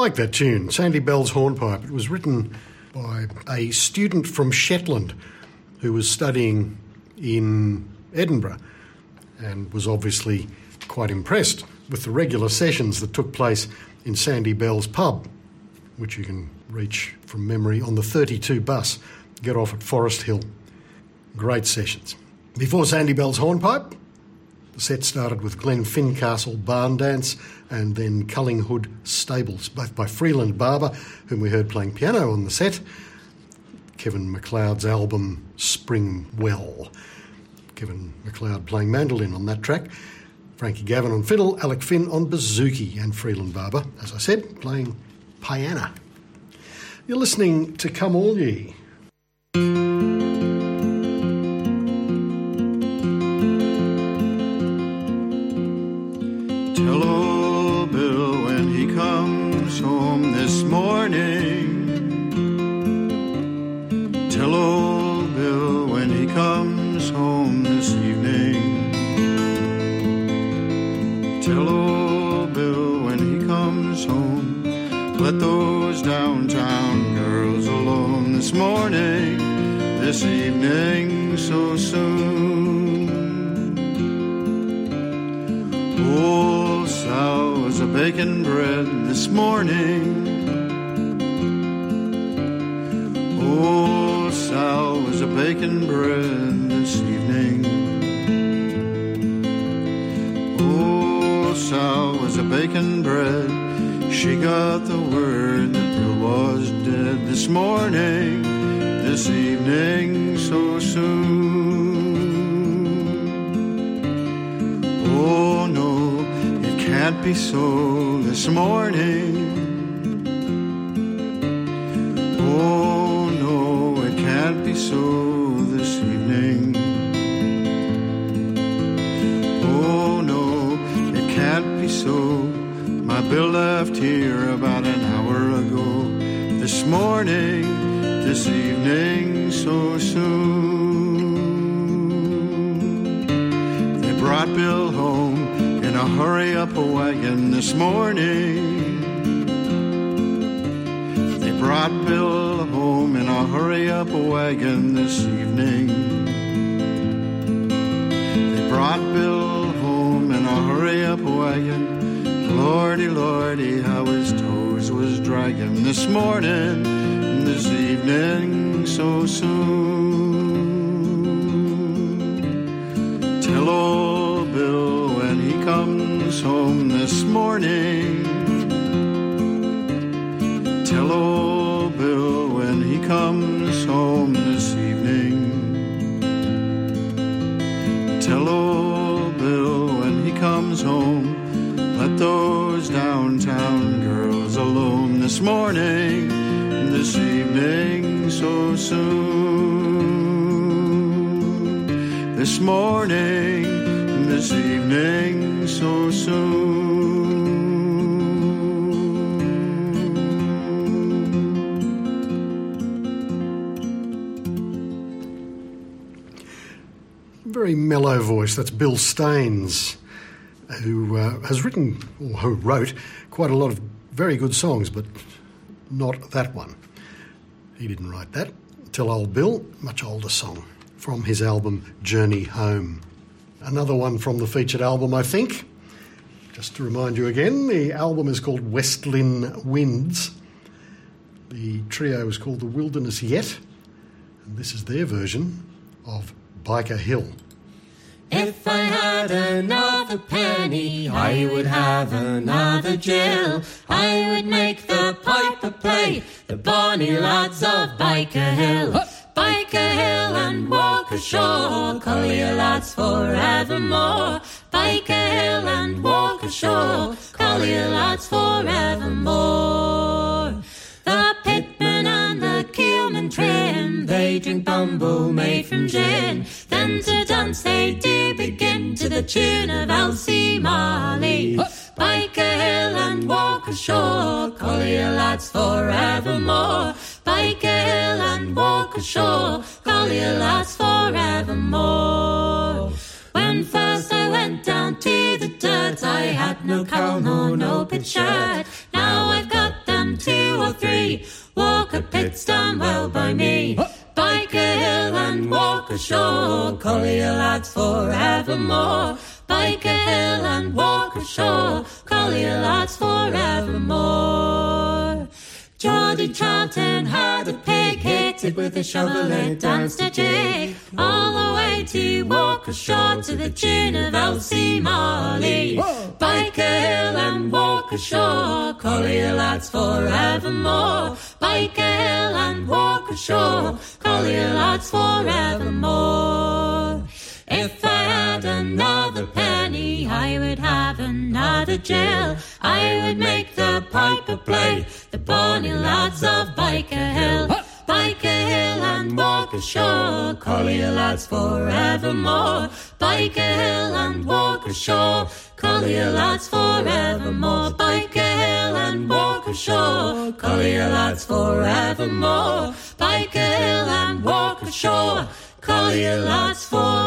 like that tune, Sandy Bell's Hornpipe. It was written by a student from Shetland who was studying in Edinburgh and was obviously quite impressed with the regular sessions that took place in Sandy Bell's pub, which you can reach from memory on the thirty-two bus, get off at Forest Hill. Great sessions. Before Sandy Bell's Hornpipe, the set started with Glen Fincastle Barn Dance and then Cullinghood Stables, both by Freeland Barber, whom we heard playing piano on the set, Kevin MacLeod's album Spring Well. Kevin MacLeod playing mandolin on that track, Frankie Gavin on fiddle, Alec Finn on bouzouki, and Freeland Barber, as I said, playing piano. You're listening to Come All Ye. Tell old Bill when he comes home this morning. Tell old Bill when he comes home this evening. Tell old Bill when he comes home, let those downtown girls alone this morning, this evening so soon. Old Sal was a baking bread this morning. Old Sal was a baking bread this evening. Old Sal was a baking bread. She got the word that Bill was dead this morning, this evening so soon. Oh no, it can't be so this morning. Oh no, it can't be so this evening. Oh no, it can't be so. My Bill left here about an hour ago, this morning, this evening so soon. They brought Bill home in a hurry-up wagon this morning. They brought Bill home in a hurry-up wagon this evening. They brought Bill home in a hurry-up wagon. Lordy, Lordy, how his toes was dragging this morning, this evening so soon. Tell old Bill when he comes home this morning. Tell old Bill when he comes home this evening. Tell old Bill when he comes home, let those downtown girls alone this morning, this evening so soon. This morning, this evening so soon. Very mellow voice, that's Bill Staines, who uh, has written, or who wrote, quite a lot of very good songs, but not that one. He didn't write that. Tell Old Bill, much older song, from his album Journey Home. Another one from the featured album, I think. Just to remind you again, the album is called West Lynne Winds. The trio is called The Wilderness Yet, and this is their version of Biker Hill. If I had another penny, I would have another Jill. I would make the piper play the bonny lads of Biker Hill. Biker Hill and walk ashore, collier lads forevermore. Biker Hill and walk ashore, collier lads forevermore. The pitman and the keelman trim, they drink bumble made from gin. Then to dance they do begin to the tune of Elsie Marley. Biker Hill and walk ashore, collier lads forevermore. Biker Hill and walk ashore, collier lads forevermore. When first I went down to the dirt, I had no cowl nor no pitch shirt. Now I've got them free. Walker Pit's done well by me. Biker Hill and Walker Shore, Collier lads forevermore. Biker Hill and Walker Shore, Collier lads forevermore. Geordie Charlton had a pig, hit it with a shovel and danced a jig. All the way to Walker Shore to the tune of Elsie Marley. Biker Hill and Walker Shore, Collier lads forevermore. Biker Hill and Walker Shore, Collier lads forevermore. If I had another penny, I would have another jail. I would make the piper play the bonny lads of Biker Hill. Biker Hill and Walker Shore, Collier lads forevermore. Biker Hill and Walker Shore, Collier lads forevermore. Biker Hill and Walker Shore, Collier lads forevermore. Biker Hill and Walker Shore, Collier lads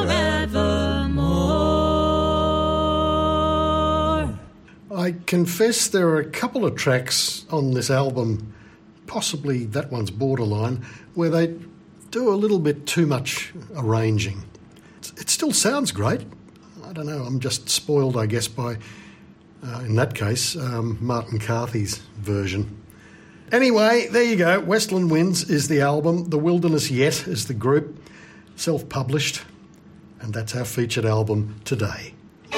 forevermore. I confess there are a couple of tracks on this album, possibly that one's borderline, where they do a little bit too much arranging. It still sounds great. I don't know, I'm just spoiled, I guess, by, uh, in that case, um, Martin Carthy's version. Anyway, there you go. Westland Winds is the album. The Wilderness Yet is the group. Self-published, and that's our featured album today.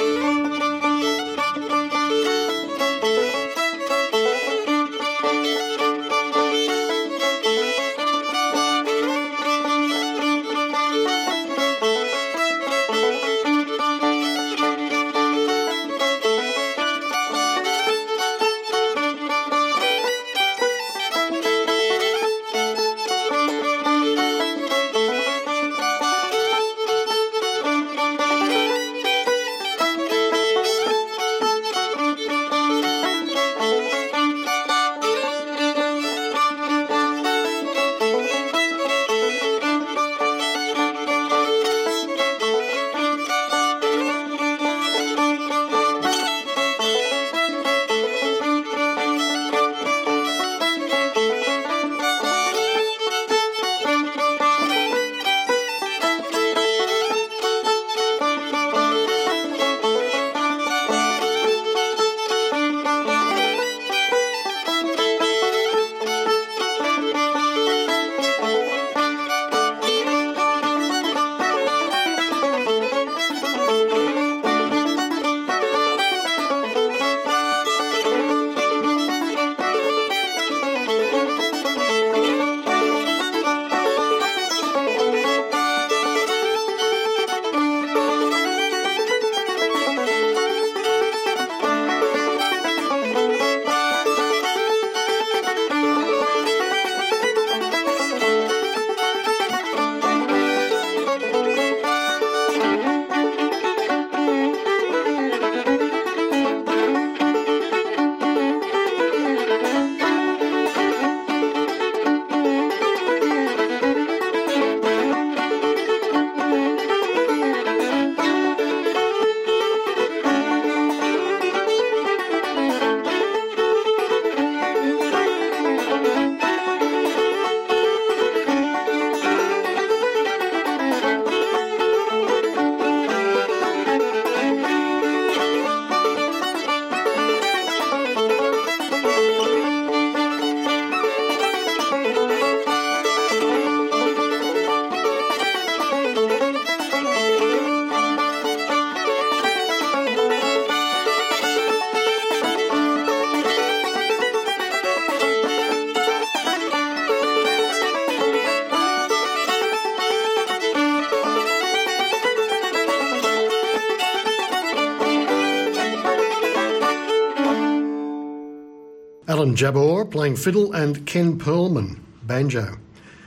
Alan Jabor playing fiddle and Ken Perlman, banjo.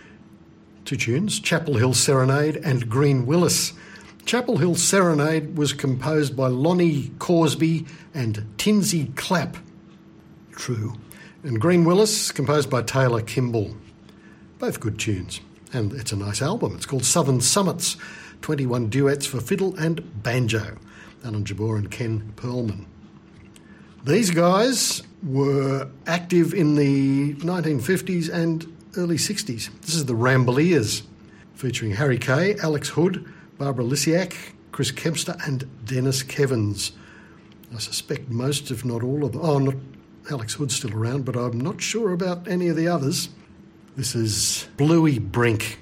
Two tunes, Chapel Hill Serenade and Green Willis. Chapel Hill Serenade was composed by Lonnie Corsby and Tinsy Clapp. True. And Green Willis, composed by Taylor Kimball. Both good tunes. And it's a nice album. It's called Southern Summits, twenty-one duets for fiddle and banjo. Alan Jabor and Ken Perlman. These guys were active in the nineteen fifties and early sixties. This is the Ramblers, featuring Harry Kay, Alex Hood, Barbara Lisiak, Chris Kempster and Dennis Kevins. I suspect most, if not all of them... Oh, not Alex Hood's still around, but I'm not sure about any of the others. This is Bluey Brink.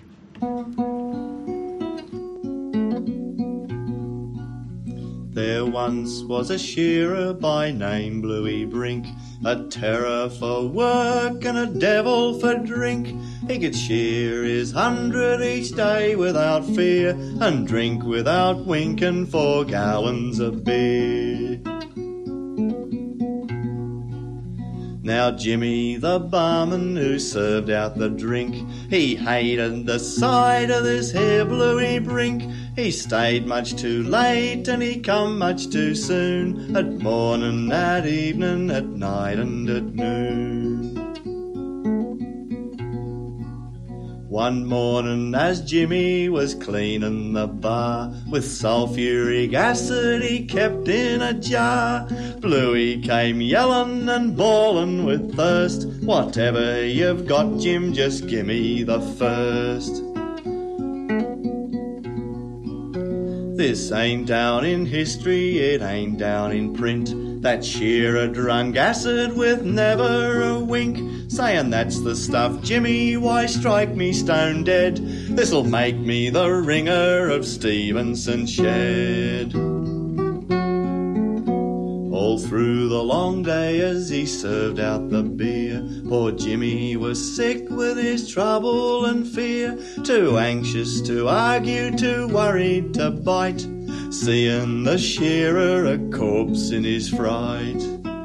There once was a shearer by name Bluey Brink, a terror for work and a devil for drink. He could shear his hundred each day without fear, and drink without winking four gallons of beer. Now Jimmy the barman who served out the drink, he hated the sight of this here Bluey Brink. He stayed much too late and he come much too soon, at morning, at evening, at night and at noon. One morning as Jimmy was cleaning the bar, with sulphuric acid he kept in a jar, Bluey came yelling and bawling with thirst. Whatever you've got, Jim, just gimme the first. This ain't down in history, it ain't down in print, that shearer drunk acid with never a wink, saying that's the stuff, Jimmy, why strike me stone dead, this'll make me the ringer of Stevenson Shed. All through the long day as he served out the beer, poor Jimmy was sick with his trouble and fear, too anxious to argue, too worried to bite, seeing the shearer a corpse in his fright.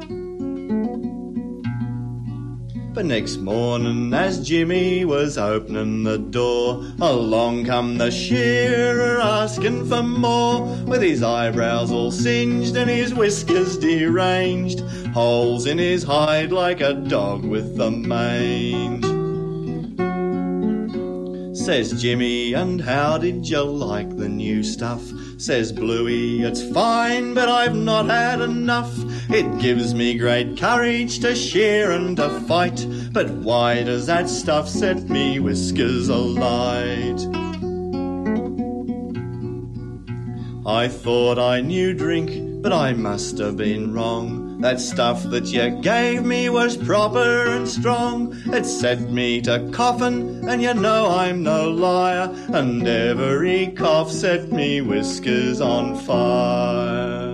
But next morning as Jimmy was opening the door, along come the shearer asking for more, with his eyebrows all singed and his whiskers deranged, holes in his hide like a dog with the mange. Says Jimmy, and how did you like the new stuff? Says Bluey, it's fine, but I've not had enough. It gives me great courage to shear and to fight, but why does that stuff set me whiskers alight? I thought I knew drink, but I must have been wrong. That stuff that you gave me was proper and strong. It set me to coughing, and you know I'm no liar, and every cough set me whiskers on fire.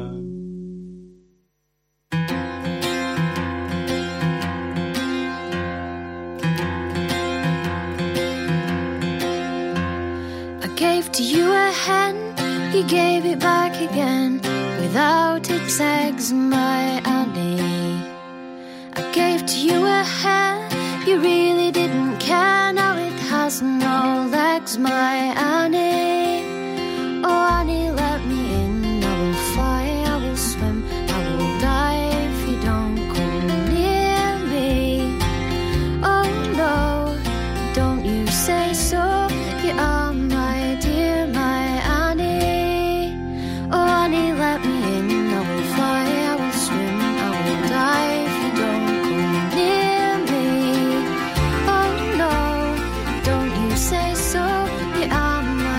I gave to you a hen, you gave it back again, without its eggs, my Annie. I gave to you a hen, you really didn't care, now it has no legs, my Annie. Oh Annie, let me in, I will fly, I will swim, I will die if you don't come near me. Oh no, don't you say so, you are my dear, my Annie. Oh Annie, let me in, I will fly, I will swim, I will die if you don't come near me. Oh no, don't you say so, you are my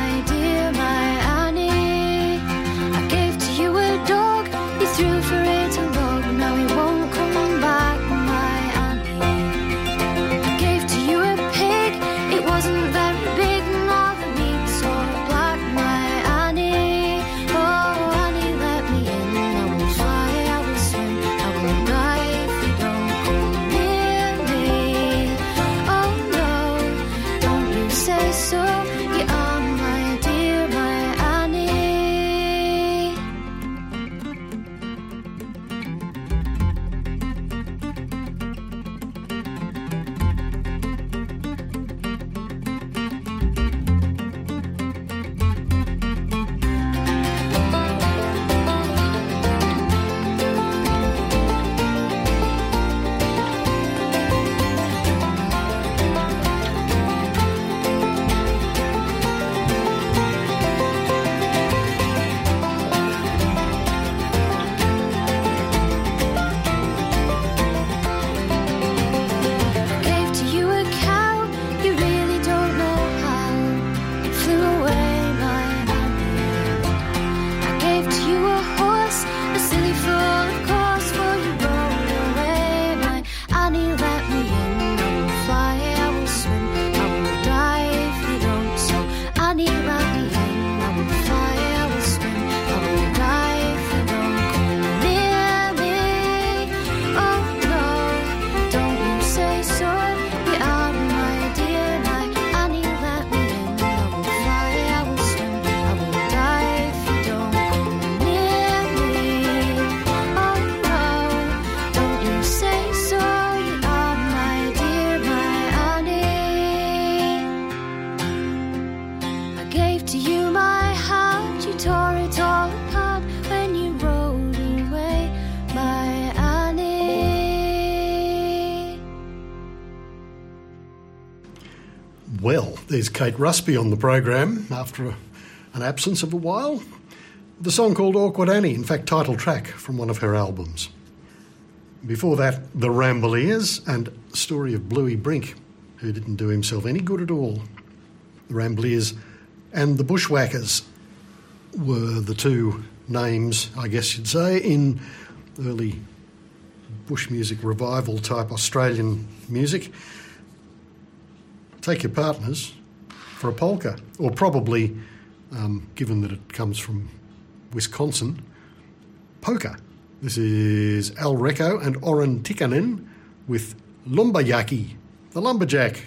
Well, there's Kate Rusby on the program after a, an absence of a while. The song called Awkward Annie, in fact, title track from one of her albums. Before that, The Ramblers and Story of Bluey Brink, who didn't do himself any good at all. The Ramblers and the Bushwhackers were the two names, I guess you'd say, in early bush music revival type Australian music. Take your partners for a polka, or probably, um, given that it comes from Wisconsin, polka. This is Al Recco and Oren Tikkanen with Lumberjackie, the lumberjack.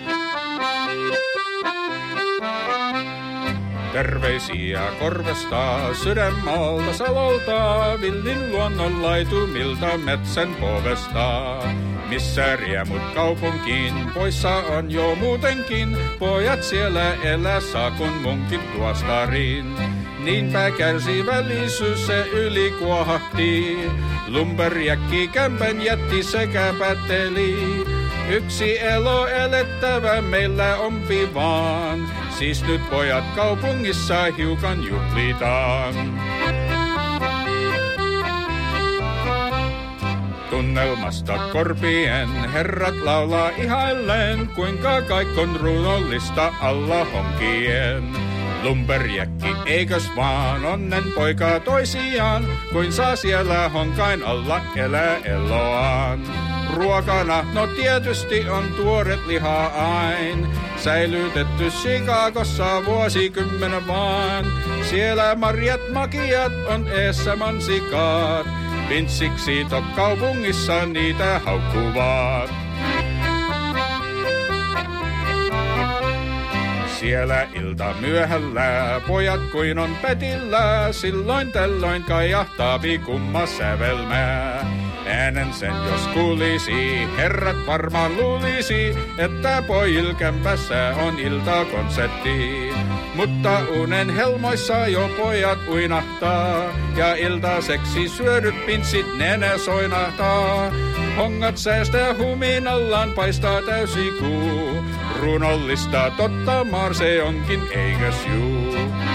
Terveisiä korvesta, sydänmaalta salolta, villin luonnon laitumilta metsän povesta. Missä riemut kaupunkiin, poissa on jo muutenkin, pojat siellä elää saa kun munkin tuostariin. Niinpä kärsivällisyys se yli kuohahtii, lumberjäkki kämpän jätti sekä pätteli. Yksi elo elettävä meillä ompi vaan, siis nyt pojat kaupungissa hiukan juhlitaan. Tunnelmasta korpien herrat laulaa ihailleen, kuinka kaikon runollista alla honkien. Lumberjäkki eikös vaan onnen poika toisiaan, kuin saa siellä honkain alla elää eloaan. Ruokana, no tietysti on tuoret liha ain, säilytetty Chicagossa vuosikymmenen vaan. Siellä marjat makiat on eessä mansikaat, vintsiksi to kaupungissa niitä haukkuvat. Siellä ilta myöhällä, pojat kuin on petillä, silloin tällöin kaijahtaapi kumma sävelmää. Äänen sen jos kuulisi, herrat varmaan luulisi, että pojil kämpässä on iltakonsertti. Mutta unen helmoissa jo pojat uinahtaa, ja iltaiseksi syödyt pinssit nenä soinahtaa. Hongat säästää huminallaan, paistaa täysi kuu. Runollista totta maar se onkin, eikös juu?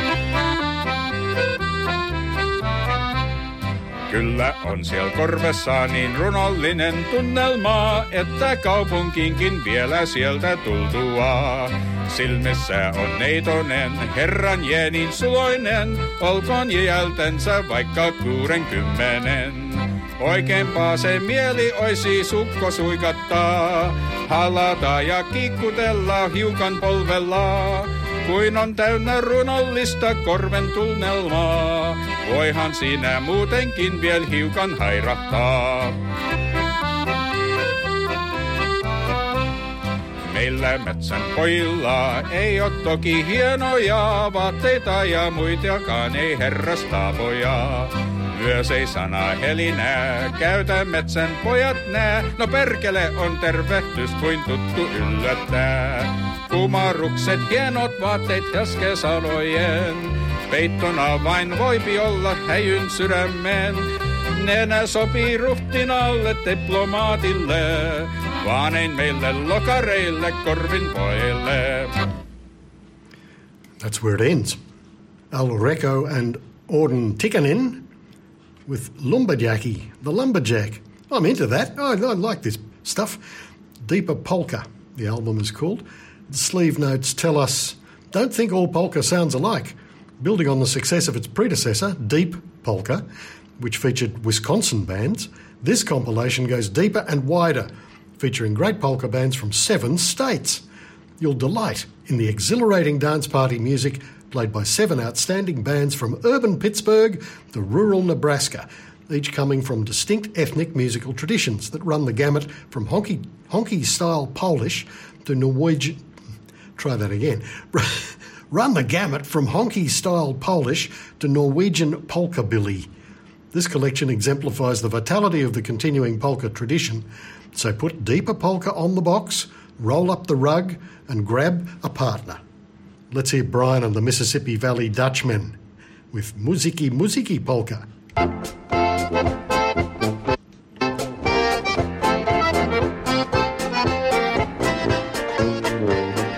Kyllä on siellä korvessa niin runollinen tunnelma, että kaupunkiinkin vielä sieltä tultua. Silmissä on neitonen, herran jäänin suloinen, olkoon jältensä vaikka kuudenkymmenen. Oikeempaa se mieli oisi sukko suikattaa, halata ja kikkutella hiukan polvella. Kuin on täynnä runollista korven tunnelmaa, voihan siinä muutenkin vielä hiukan hairahtaa. Meillä metsän pojilla ei oo toki hienoja vaatteita ja muitakaan ei herrastaapoja. Myös ei sana helinää, käytä metsän pojat nää, no perkele on tervehtys kuin tuttu yllättää. Kumarukset, hienot vaatteet käskesalojen, peittona vain voipi olla häjyn sydämen. Nenä sopii ruhtinaalle diplomaatille, vaan ei meille lokareille korvin pojille. That's where it ends. Al Recco and Oren Tikkanen with Lumberjackie, the lumberjack. I'm into that. I, I like this stuff. Deeper Polka, the album is called. The sleeve notes tell us, don't think all polka sounds alike. Building on the success of its predecessor, Deep Polka, which featured Wisconsin bands, this compilation goes deeper and wider, featuring great polka bands from seven states. You'll delight in the exhilarating dance party music played by seven outstanding bands from urban Pittsburgh to rural Nebraska, each coming from distinct ethnic musical traditions that run the gamut from honky, honky-style Polish to Norwegian... Try that again. Run the gamut from honky-style Polish to Norwegian polkabilly. This collection exemplifies the vitality of the continuing polka tradition, so put Deeper Polka on the box, roll up the rug and grab a partner. Let's hear Brian and the Mississippi Valley Dutchmen with Musiki Musiki Polka.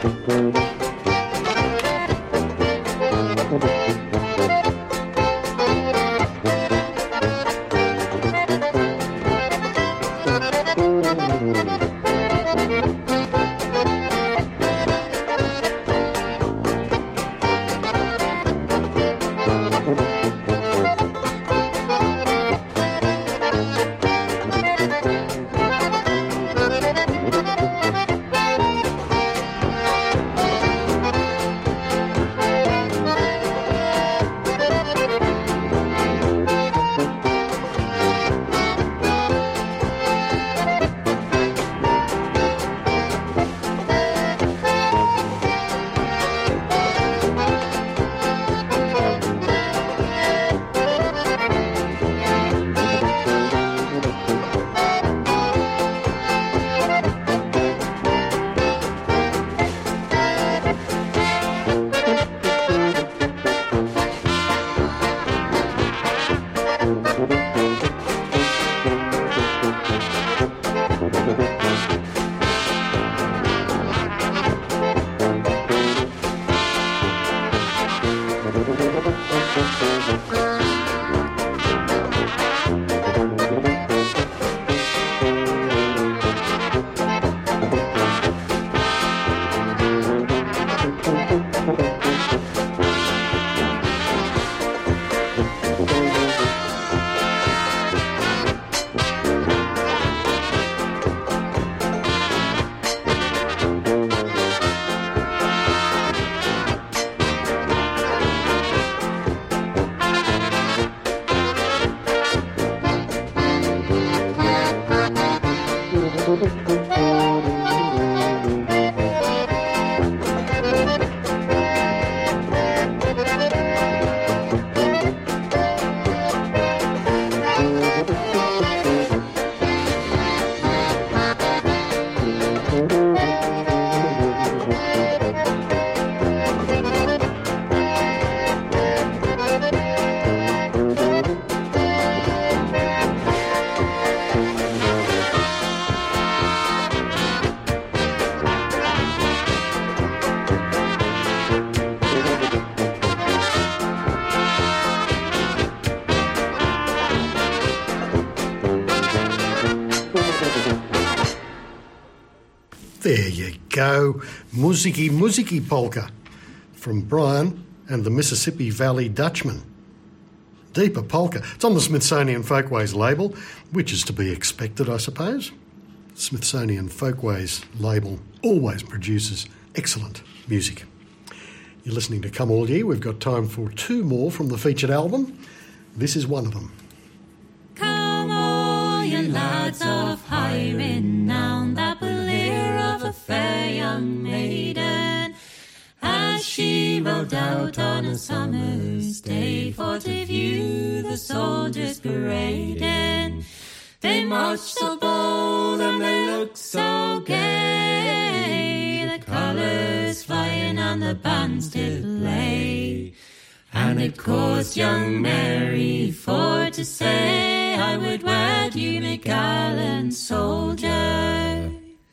There you go, Musiki Musiki Polka from Brian and the Mississippi Valley Dutchman. Deeper Polka. It's on the Smithsonian Folkways label, which is to be expected, I suppose. Smithsonian Folkways label always produces excellent music. You're listening to Come All Ye. We've got time for two more from the featured album. This is one of them. Come all you lads of high renown that will hear of a fair young maiden as she rode out on a summer's day for to view the soldiers parading. They marched so bold and they looked so gay, the colours flying and the bands did play. And it caused young Mary for to say, I would wed you, me gallant soldier.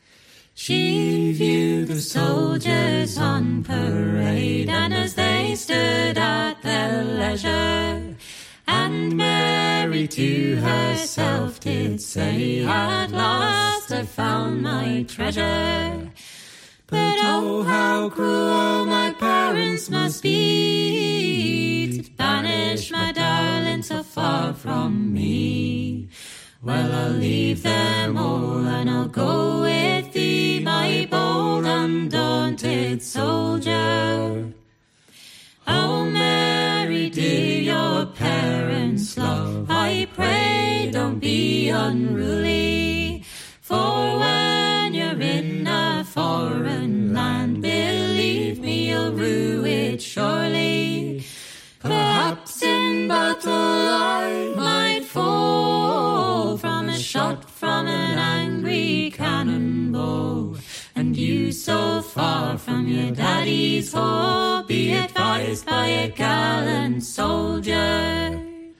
She viewed the soldiers on parade, and as they stood at their leisure, and Mary to herself did say, at last I found my treasure. But oh, how cruel my parents must be, to banish my darling so far from me. Well, I'll leave them all and I'll go with thee, my bold undaunted soldier. Oh, Mary, dear, your parents' love, I pray don't be unruly, for when you're in a foreign land, believe me, you'll rue it surely. Perhaps in battle I might fall from a shot from an angry cannonball, and you so far from your daddy's home, be advised by a gallant soldier.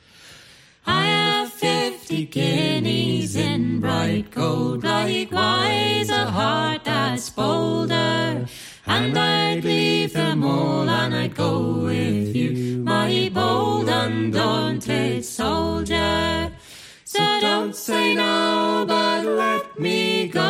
I have fifty guineas in bright gold, likewise a heart that's bolder, and I'd leave them all and I'd go with you, my bold undaunted soldier. So don't say no, but let me go,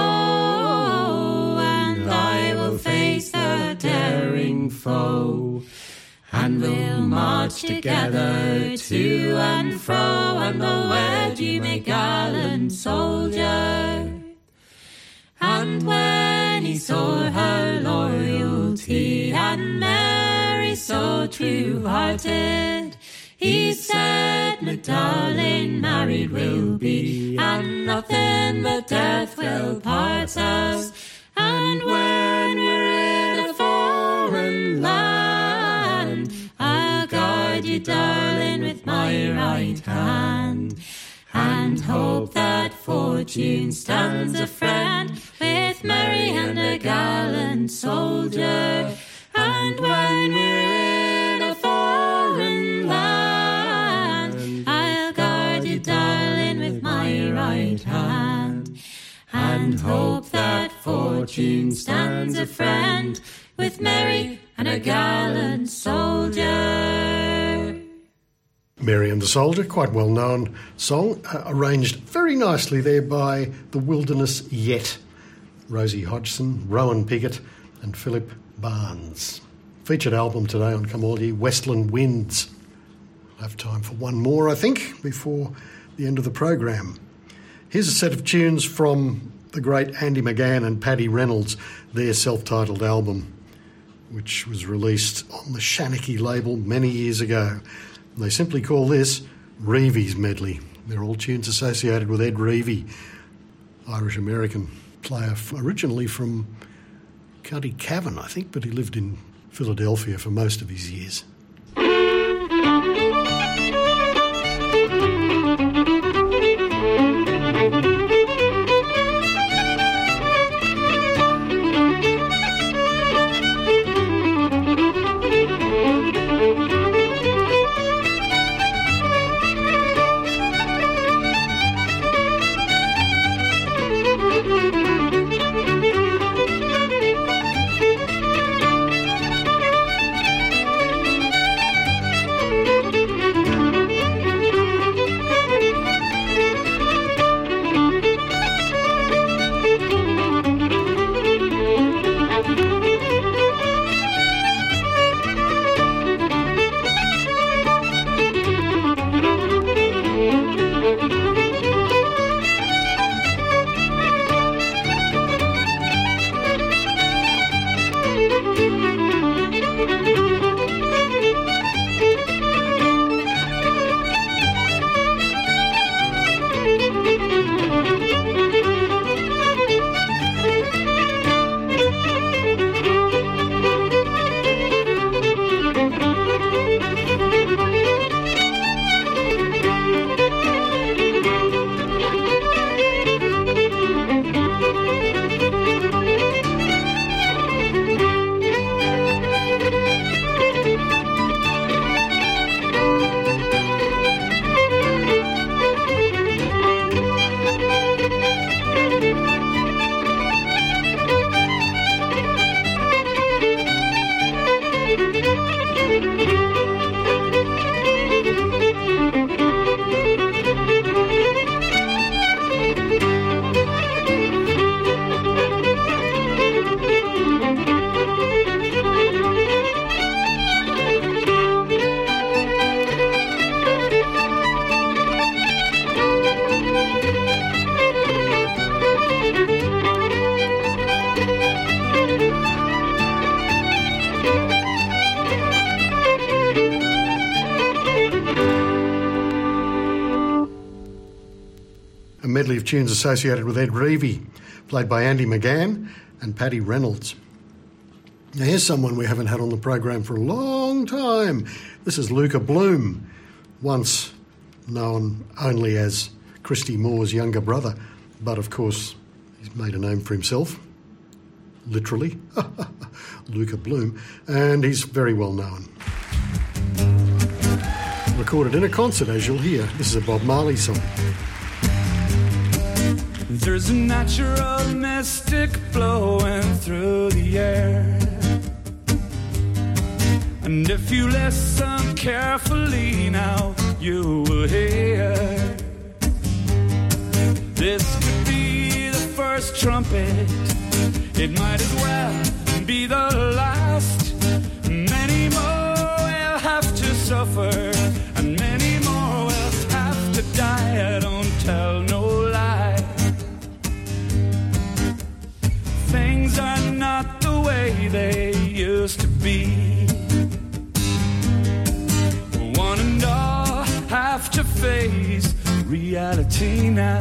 and I will face the daring foe. And we'll march together to and fro, and the word you may gallant soldier. And when he saw her loyalty and Mary so true-hearted, he said, "My darling, married we'll be, and nothing but death will part us. And when we're in a foreign land, I'll guard you, darling, with my right hand, and hope that fortune stands a friend with Mary and a gallant soldier. And when we're in a foreign land, I'll guard you, darling, with my right hand, and hope that fortune stands a friend with Mary and a gallant soldier." Mary and the Soldier, quite well-known song, uh, arranged very nicely there by The Wilderness Yet, Rosie Hodgson, Rowan Piggott and Philip Barnes. Featured album today on Come All Ye, Westland Winds. I'll have time for one more, I think, before the end of the program. Here's a set of tunes from the great Andy McGann and Paddy Reynolds, their self-titled album, which was released on the Shanachie label many years ago. They simply call this Reevy's Medley. They're all tunes associated with Ed Reevy, Irish-American player, originally from County Cavan, I think, but he lived in Philadelphia for most of his years. medley of tunes associated with Ed Reevy, played by Andy McGann and Paddy Reynolds. Now here's someone we haven't had on the program for a long time. This is Luca Bloom, once known only as Christy Moore's younger brother, but of course he's made a name for himself, literally, Luca Bloom, and he's very well known. Recorded in a concert, as you'll hear. This is a Bob Marley song. There's a natural mystic blowing through the air. And if you listen carefully now, you will hear this could be the first trumpet. It might as well be the last. Many more will have to suffer, and many more will have to die. I don't tell no lie. Things are not the way they used to be. One and all have to face reality now.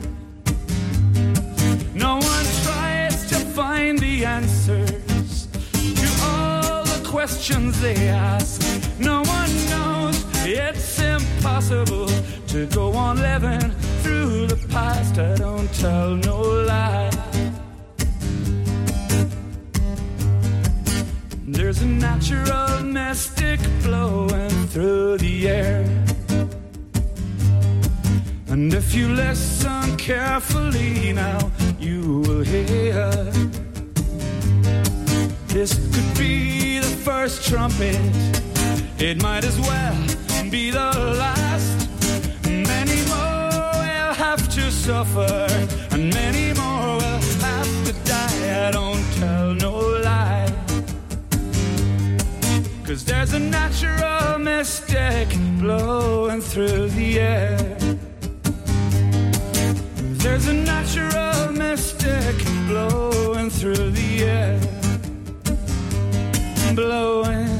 No one tries to find the answers to all the questions they ask. No one knows it's impossible to go on living through the past. I don't tell no lie. There's a natural mystic blowing through the air. And if you listen carefully now, you will hear this could be the first trumpet. It might as well be the last. Many more will have to suffer, and many more will have to die. I don't tell no lie. 'Cause there's a natural mystic blowing through the air. There's a natural mystic blowing through the air. Blowing,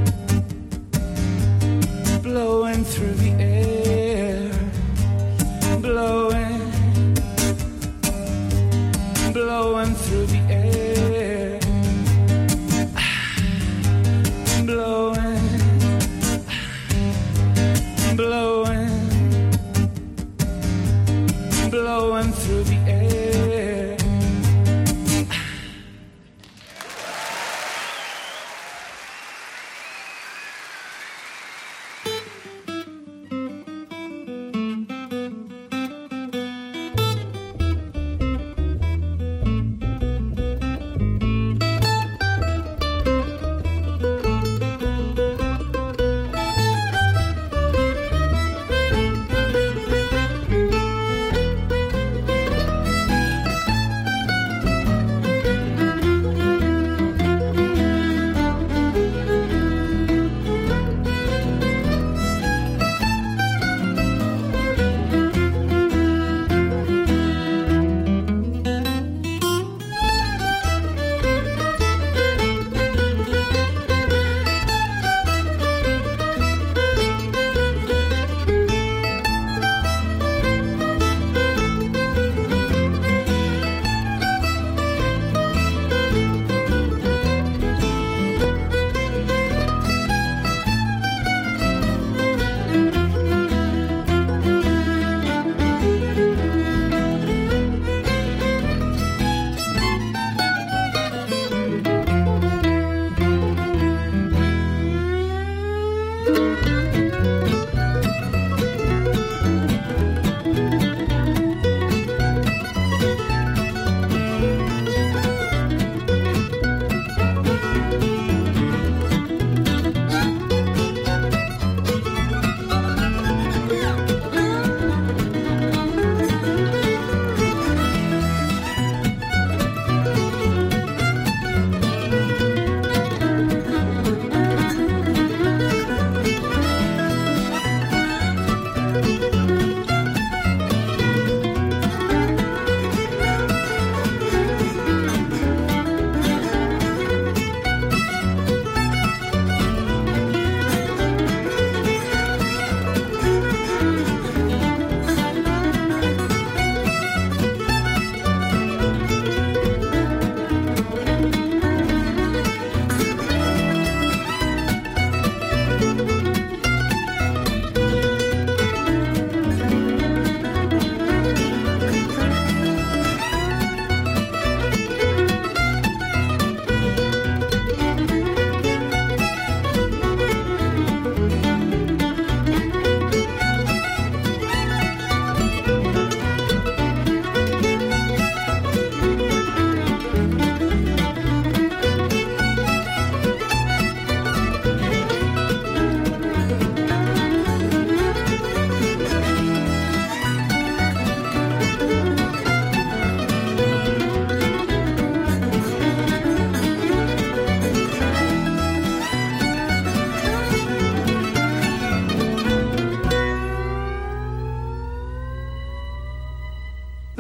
blowing through the air. Blowing, blowing through the air. Blowing, blowing, blowing through the air.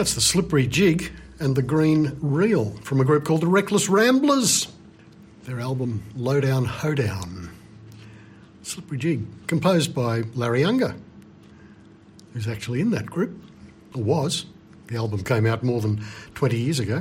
That's the Slippery Jig and the Green Reel from a group called the Reckless Ramblers. Their album Lowdown Hoedown. Slippery Jig, composed by Larry Unger, who's actually in that group, or was. The album came out more than twenty years ago.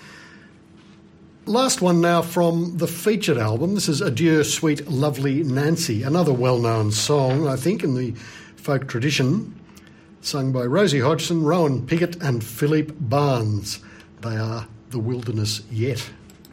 Last one now from the featured album. This is Adieu Sweet Lovely Nancy, another well-known song, I think, in the folk tradition, sung by Rosie Hodgson, Rowan Pickett and Philippe Barnes. They are The Wilderness Yet.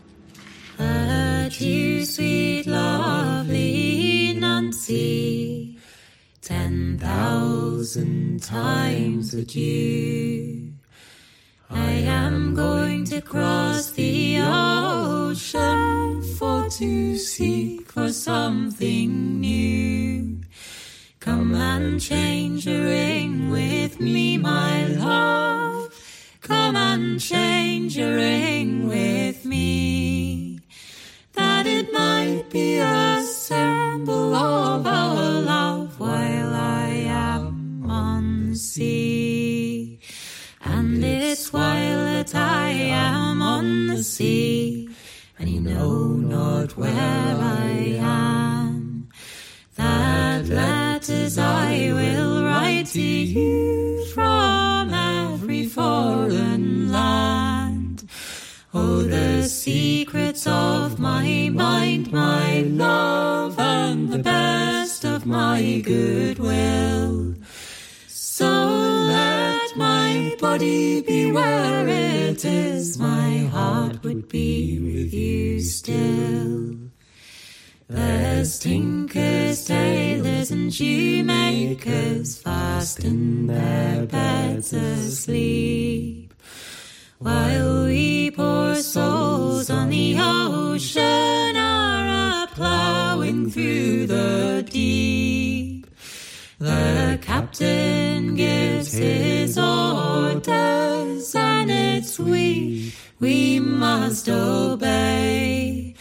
Adieu, sweet lovely Nancy, ten thousand times adieu. I am going to cross the ocean for to seek for something new. Come and change a ring with me, my love. Come and change a ring with me, that it might be a symbol of our love while I am on the sea. And it's while that I am on the sea, and you know not where I am, that letters I will write to you from every foreign land. Oh, the secrets of my mind, my love, and the best of my goodwill. So let my body be where it is, my heart would be with you still. There's tinkers, tailors, and shoemakers fast in their beds asleep, while we poor souls on the ocean are a-ploughing through the deep. The captain gives his orders, and it's we, we must obey,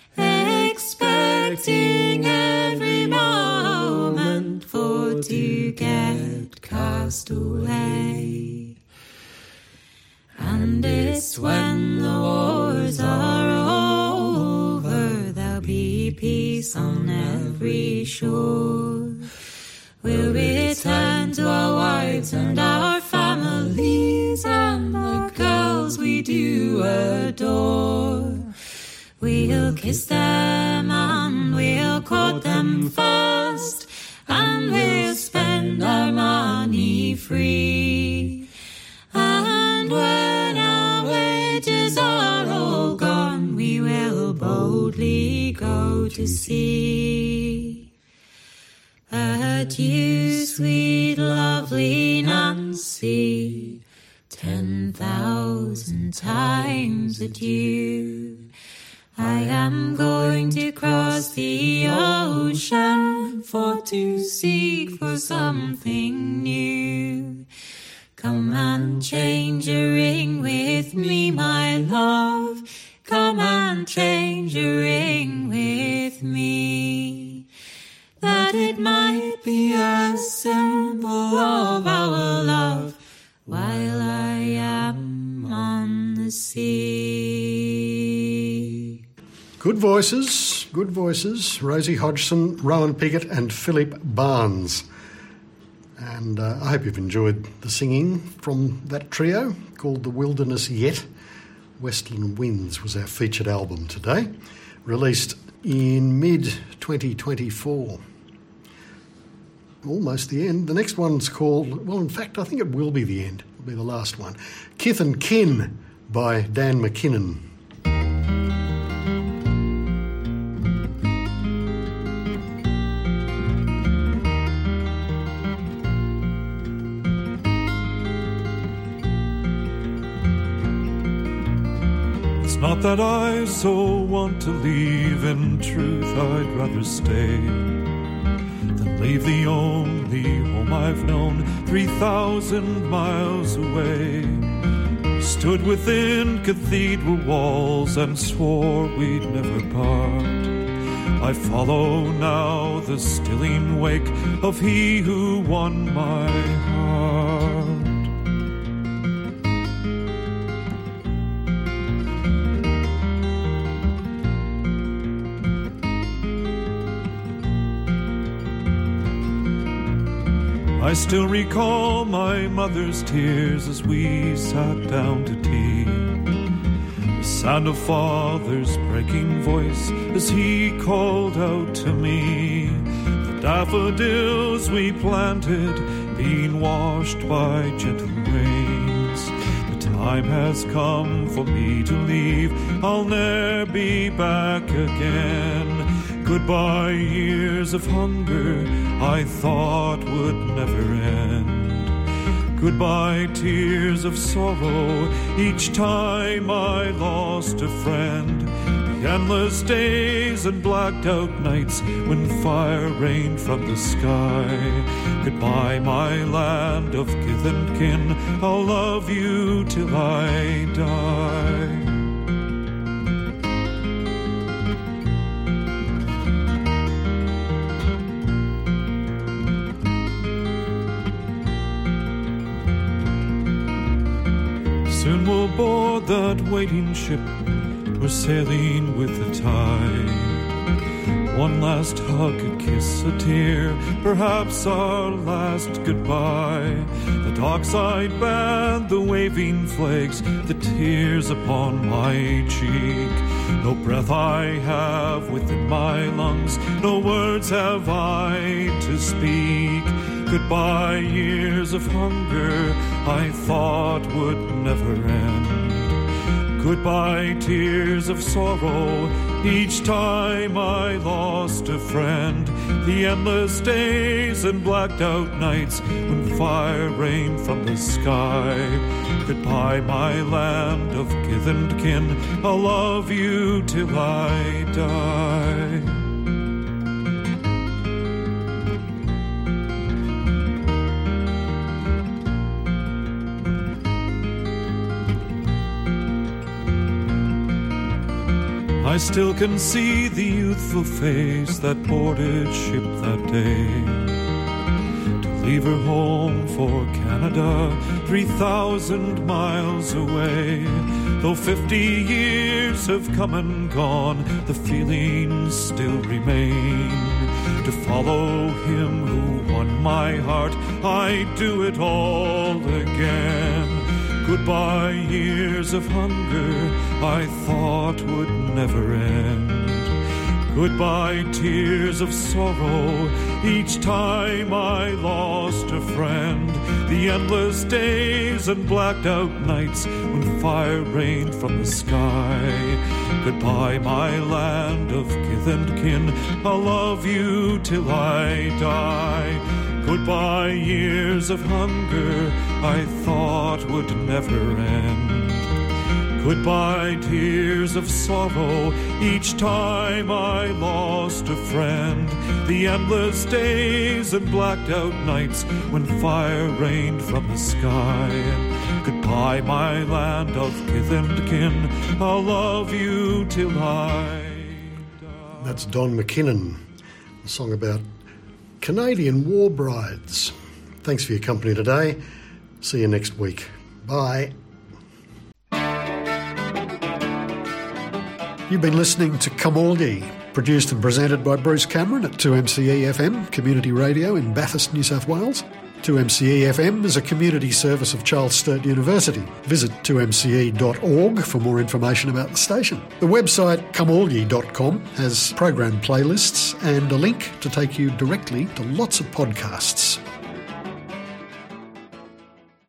expecting every moment for to get cast away. And it's when the wars are over, there'll be peace on every shore. We'll return to our wives and our families and the girls we do adore. We'll kiss them and we'll court them fast, and we'll spend our money free. And when our wages are all gone, we will boldly go to sea. Adieu, sweet lovely Nancy, ten thousand times adieu. I am going to cross the ocean for to seek for something new. Come and change a ring with me, my love. Come and change a ring with me, that it might be a symbol of our love while I am on the sea. Good voices, good voices. Rosie Hodgson, Rowan Pickett and Philippe Barnes. And uh, I hope you've enjoyed the singing from that trio called The Wilderness Yet. Westland Winds was our featured album today, released in mid twenty twenty-four. Almost the end. The next one's called, well, in fact, I think it will be the end. It'll be the last one. Kith and Kin by Dan McKinnon. It's not that I so want to leave, in truth I'd rather stay than leave the only home I've known three thousand miles away. We stood within cathedral walls and swore we'd never part. I follow now the stilling wake of he who won my heart. I still recall my mother's tears as we sat down to tea. The sound of father's breaking voice as he called out to me. The daffodils we planted being washed by gentle rains. The time has come for me to leave, I'll ne'er be back again. Goodbye, years of hunger I thought would never end. Goodbye, tears of sorrow each time I lost a friend. The endless days and blacked out nights when fire rained from the sky. Goodbye, my land of kith and kin, I'll love you till I die. Soon we'll board that waiting ship, we're sailing with the tide. One last hug, a kiss, a tear, perhaps our last goodbye. The dockside band, the waving flags, the tears upon my cheek. No breath I have within my lungs, no words have I to speak. Goodbye, years of hunger I thought would never end. Goodbye, tears of sorrow each time I lost a friend. The endless days and blacked out nights when fire rained from the sky. Goodbye, my land of kith and kin, I'll love you till I die. I still can see the youthful face that boarded ship that day to leave her home for Canada, three thousand miles away. Though fifty years have come and gone, the feelings still remain. To follow him who won my heart, I'd do it all again. Goodbye, years of hunger I thought would never end. Goodbye, tears of sorrow each time I lost a friend. The endless days and blacked out nights when fire rained from the sky. Goodbye, my land of kith and kin, I'll love you till I die. Goodbye, years of hunger I thought would never end. Goodbye, tears of sorrow each time I lost a friend. The endless days and blacked out nights when fire rained from the sky. Goodbye, my land of kith and kin, I'll love you till I die. That's Don McKinnon, a song about Canadian war brides. Thanks for your company today. See you next week. Bye. You've been listening to Camorley, produced and presented by Bruce Cameron at two M C E F M Community Radio in Bathurst, New South Wales. two M C E F M is a community service of Charles Sturt University. Visit two M C E dot org for more information about the station. The website camorley dot com has program playlists and a link to take you directly to lots of podcasts.